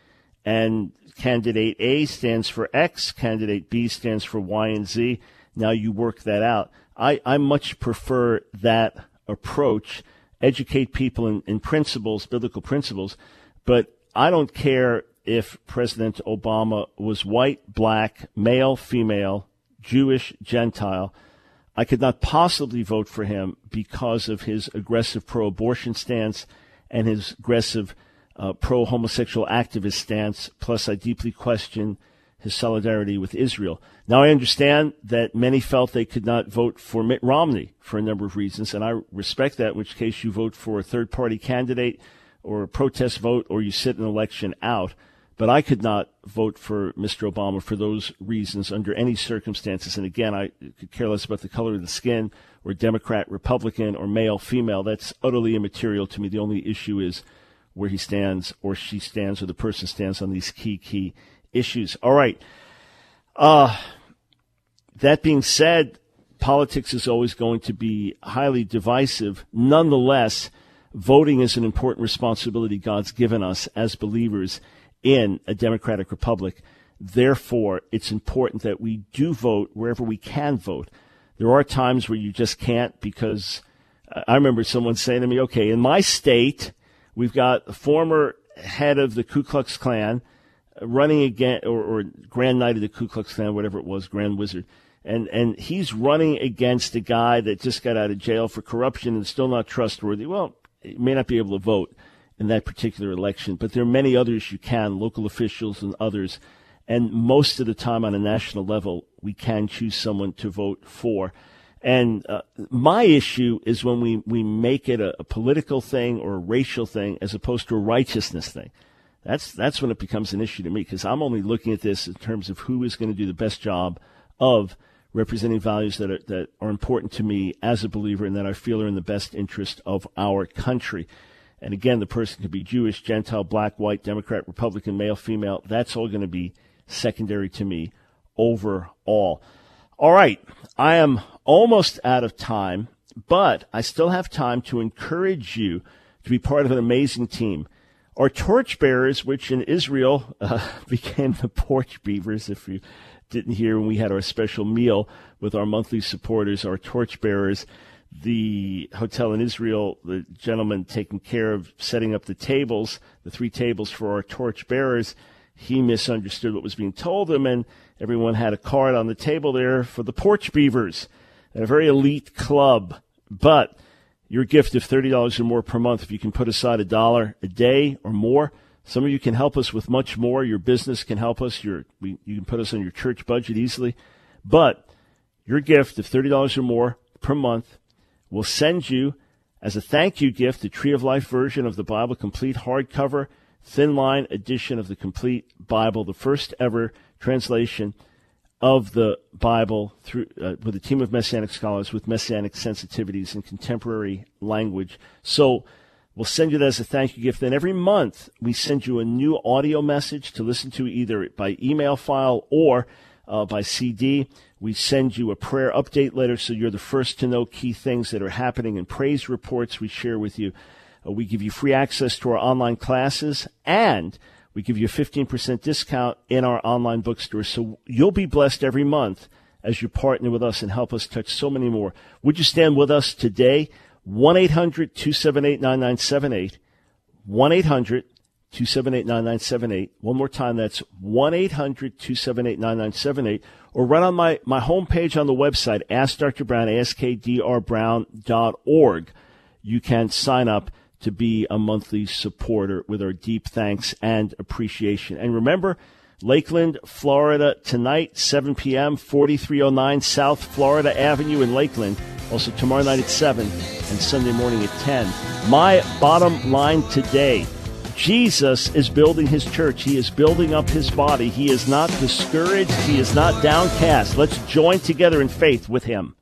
and candidate A stands for X, candidate B stands for Y and Z. Now you work that out. I, I much prefer that approach, educate people in, in principles, biblical principles, but I don't care if President Obama was white, black, male, female, Jewish, Gentile. I could not possibly vote for him because of his aggressive pro-abortion stance and his aggressive uh, pro-homosexual activist stance, plus I deeply question his solidarity with Israel. Now, I understand that many felt they could not vote for Mitt Romney for a number of reasons, and I respect that, in which case you vote for a third-party candidate or a protest vote or you sit an election out. But I could not vote for Mister Obama for those reasons under any circumstances. And again, I could care less about the color of the skin or Democrat, Republican, or male, female. That's utterly immaterial to me. The only issue is where he stands or she stands or the person stands on these key, key issues. All right. Uh, that being said, politics is always going to be highly divisive. Nonetheless, voting is an important responsibility God's given us as believers in a democratic republic. Therefore, it's important that we do vote wherever we can vote. There are times where you just can't because uh, I remember someone saying to me, okay, in my state, we've got a former head of the Ku Klux Klan running again, or, or Grand Knight of the Ku Klux Klan, whatever it was, Grand Wizard. And, and he's running against a guy that just got out of jail for corruption and still not trustworthy. Well, he may not be able to vote in that particular election, but there are many others you can, local officials and others. And most of the time on a national level, we can choose someone to vote for. And uh, my issue is when we, we make it a, a political thing or a racial thing as opposed to a righteousness thing. That's that's when it becomes an issue to me, because I'm only looking at this in terms of who is going to do the best job of representing values that are, that are important to me as a believer and that I feel are in the best interest of our country. And again, the person could be Jewish, Gentile, black, white, Democrat, Republican, male, female. That's all going to be secondary to me overall. All right. I am almost out of time, but I still have time to encourage you to be part of an amazing team. Our torchbearers, which in Israel uh, became the porch beavers, if you didn't hear when we had our special meal with our monthly supporters, our torchbearers, the hotel in Israel, the gentleman taking care of setting up the tables, the three tables for our torch bearers, he misunderstood what was being told him, and everyone had a card on the table there for the Porch Beavers, a very elite club. But your gift of thirty dollars or more per month, if you can put aside a dollar a day or more, some of you can help us with much more. Your business can help us. Your we, you can put us on your church budget easily. But your gift of thirty dollars or more per month, we'll send you, as a thank you gift, the Tree of Life version of the Bible, complete hardcover, thin line edition of the complete Bible, the first ever translation of the Bible through uh, with a team of Messianic scholars with Messianic sensitivities in contemporary language. So we'll send you that as a thank you gift. Then every month we send you a new audio message to listen to either by email file or uh, by C D. We send you a prayer update letter so you're the first to know key things that are happening, and praise reports we share with you. Uh, we give you free access to our online classes, and we give you a fifteen percent discount in our online bookstore. So you'll be blessed every month as you partner with us and help us touch so many more. Would you stand with us today? one eight hundred two seven eight nine nine seven eight. one eight hundred two seven eight nine nine seven eight. One more time, that's one eight hundred two seven eight nine nine seven eight. Or right on my, my homepage on the website, Ask Doctor Brown, ask d r brown dot org. You can sign up to be a monthly supporter with our deep thanks and appreciation. And remember, Lakeland, Florida, tonight, seven p.m., forty-three oh nine South Florida Avenue in Lakeland. Also tomorrow night at seven and Sunday morning at ten. My bottom line today, Jesus is building his church. He is building up his body. He is not discouraged. He is not downcast. Let's join together in faith with him.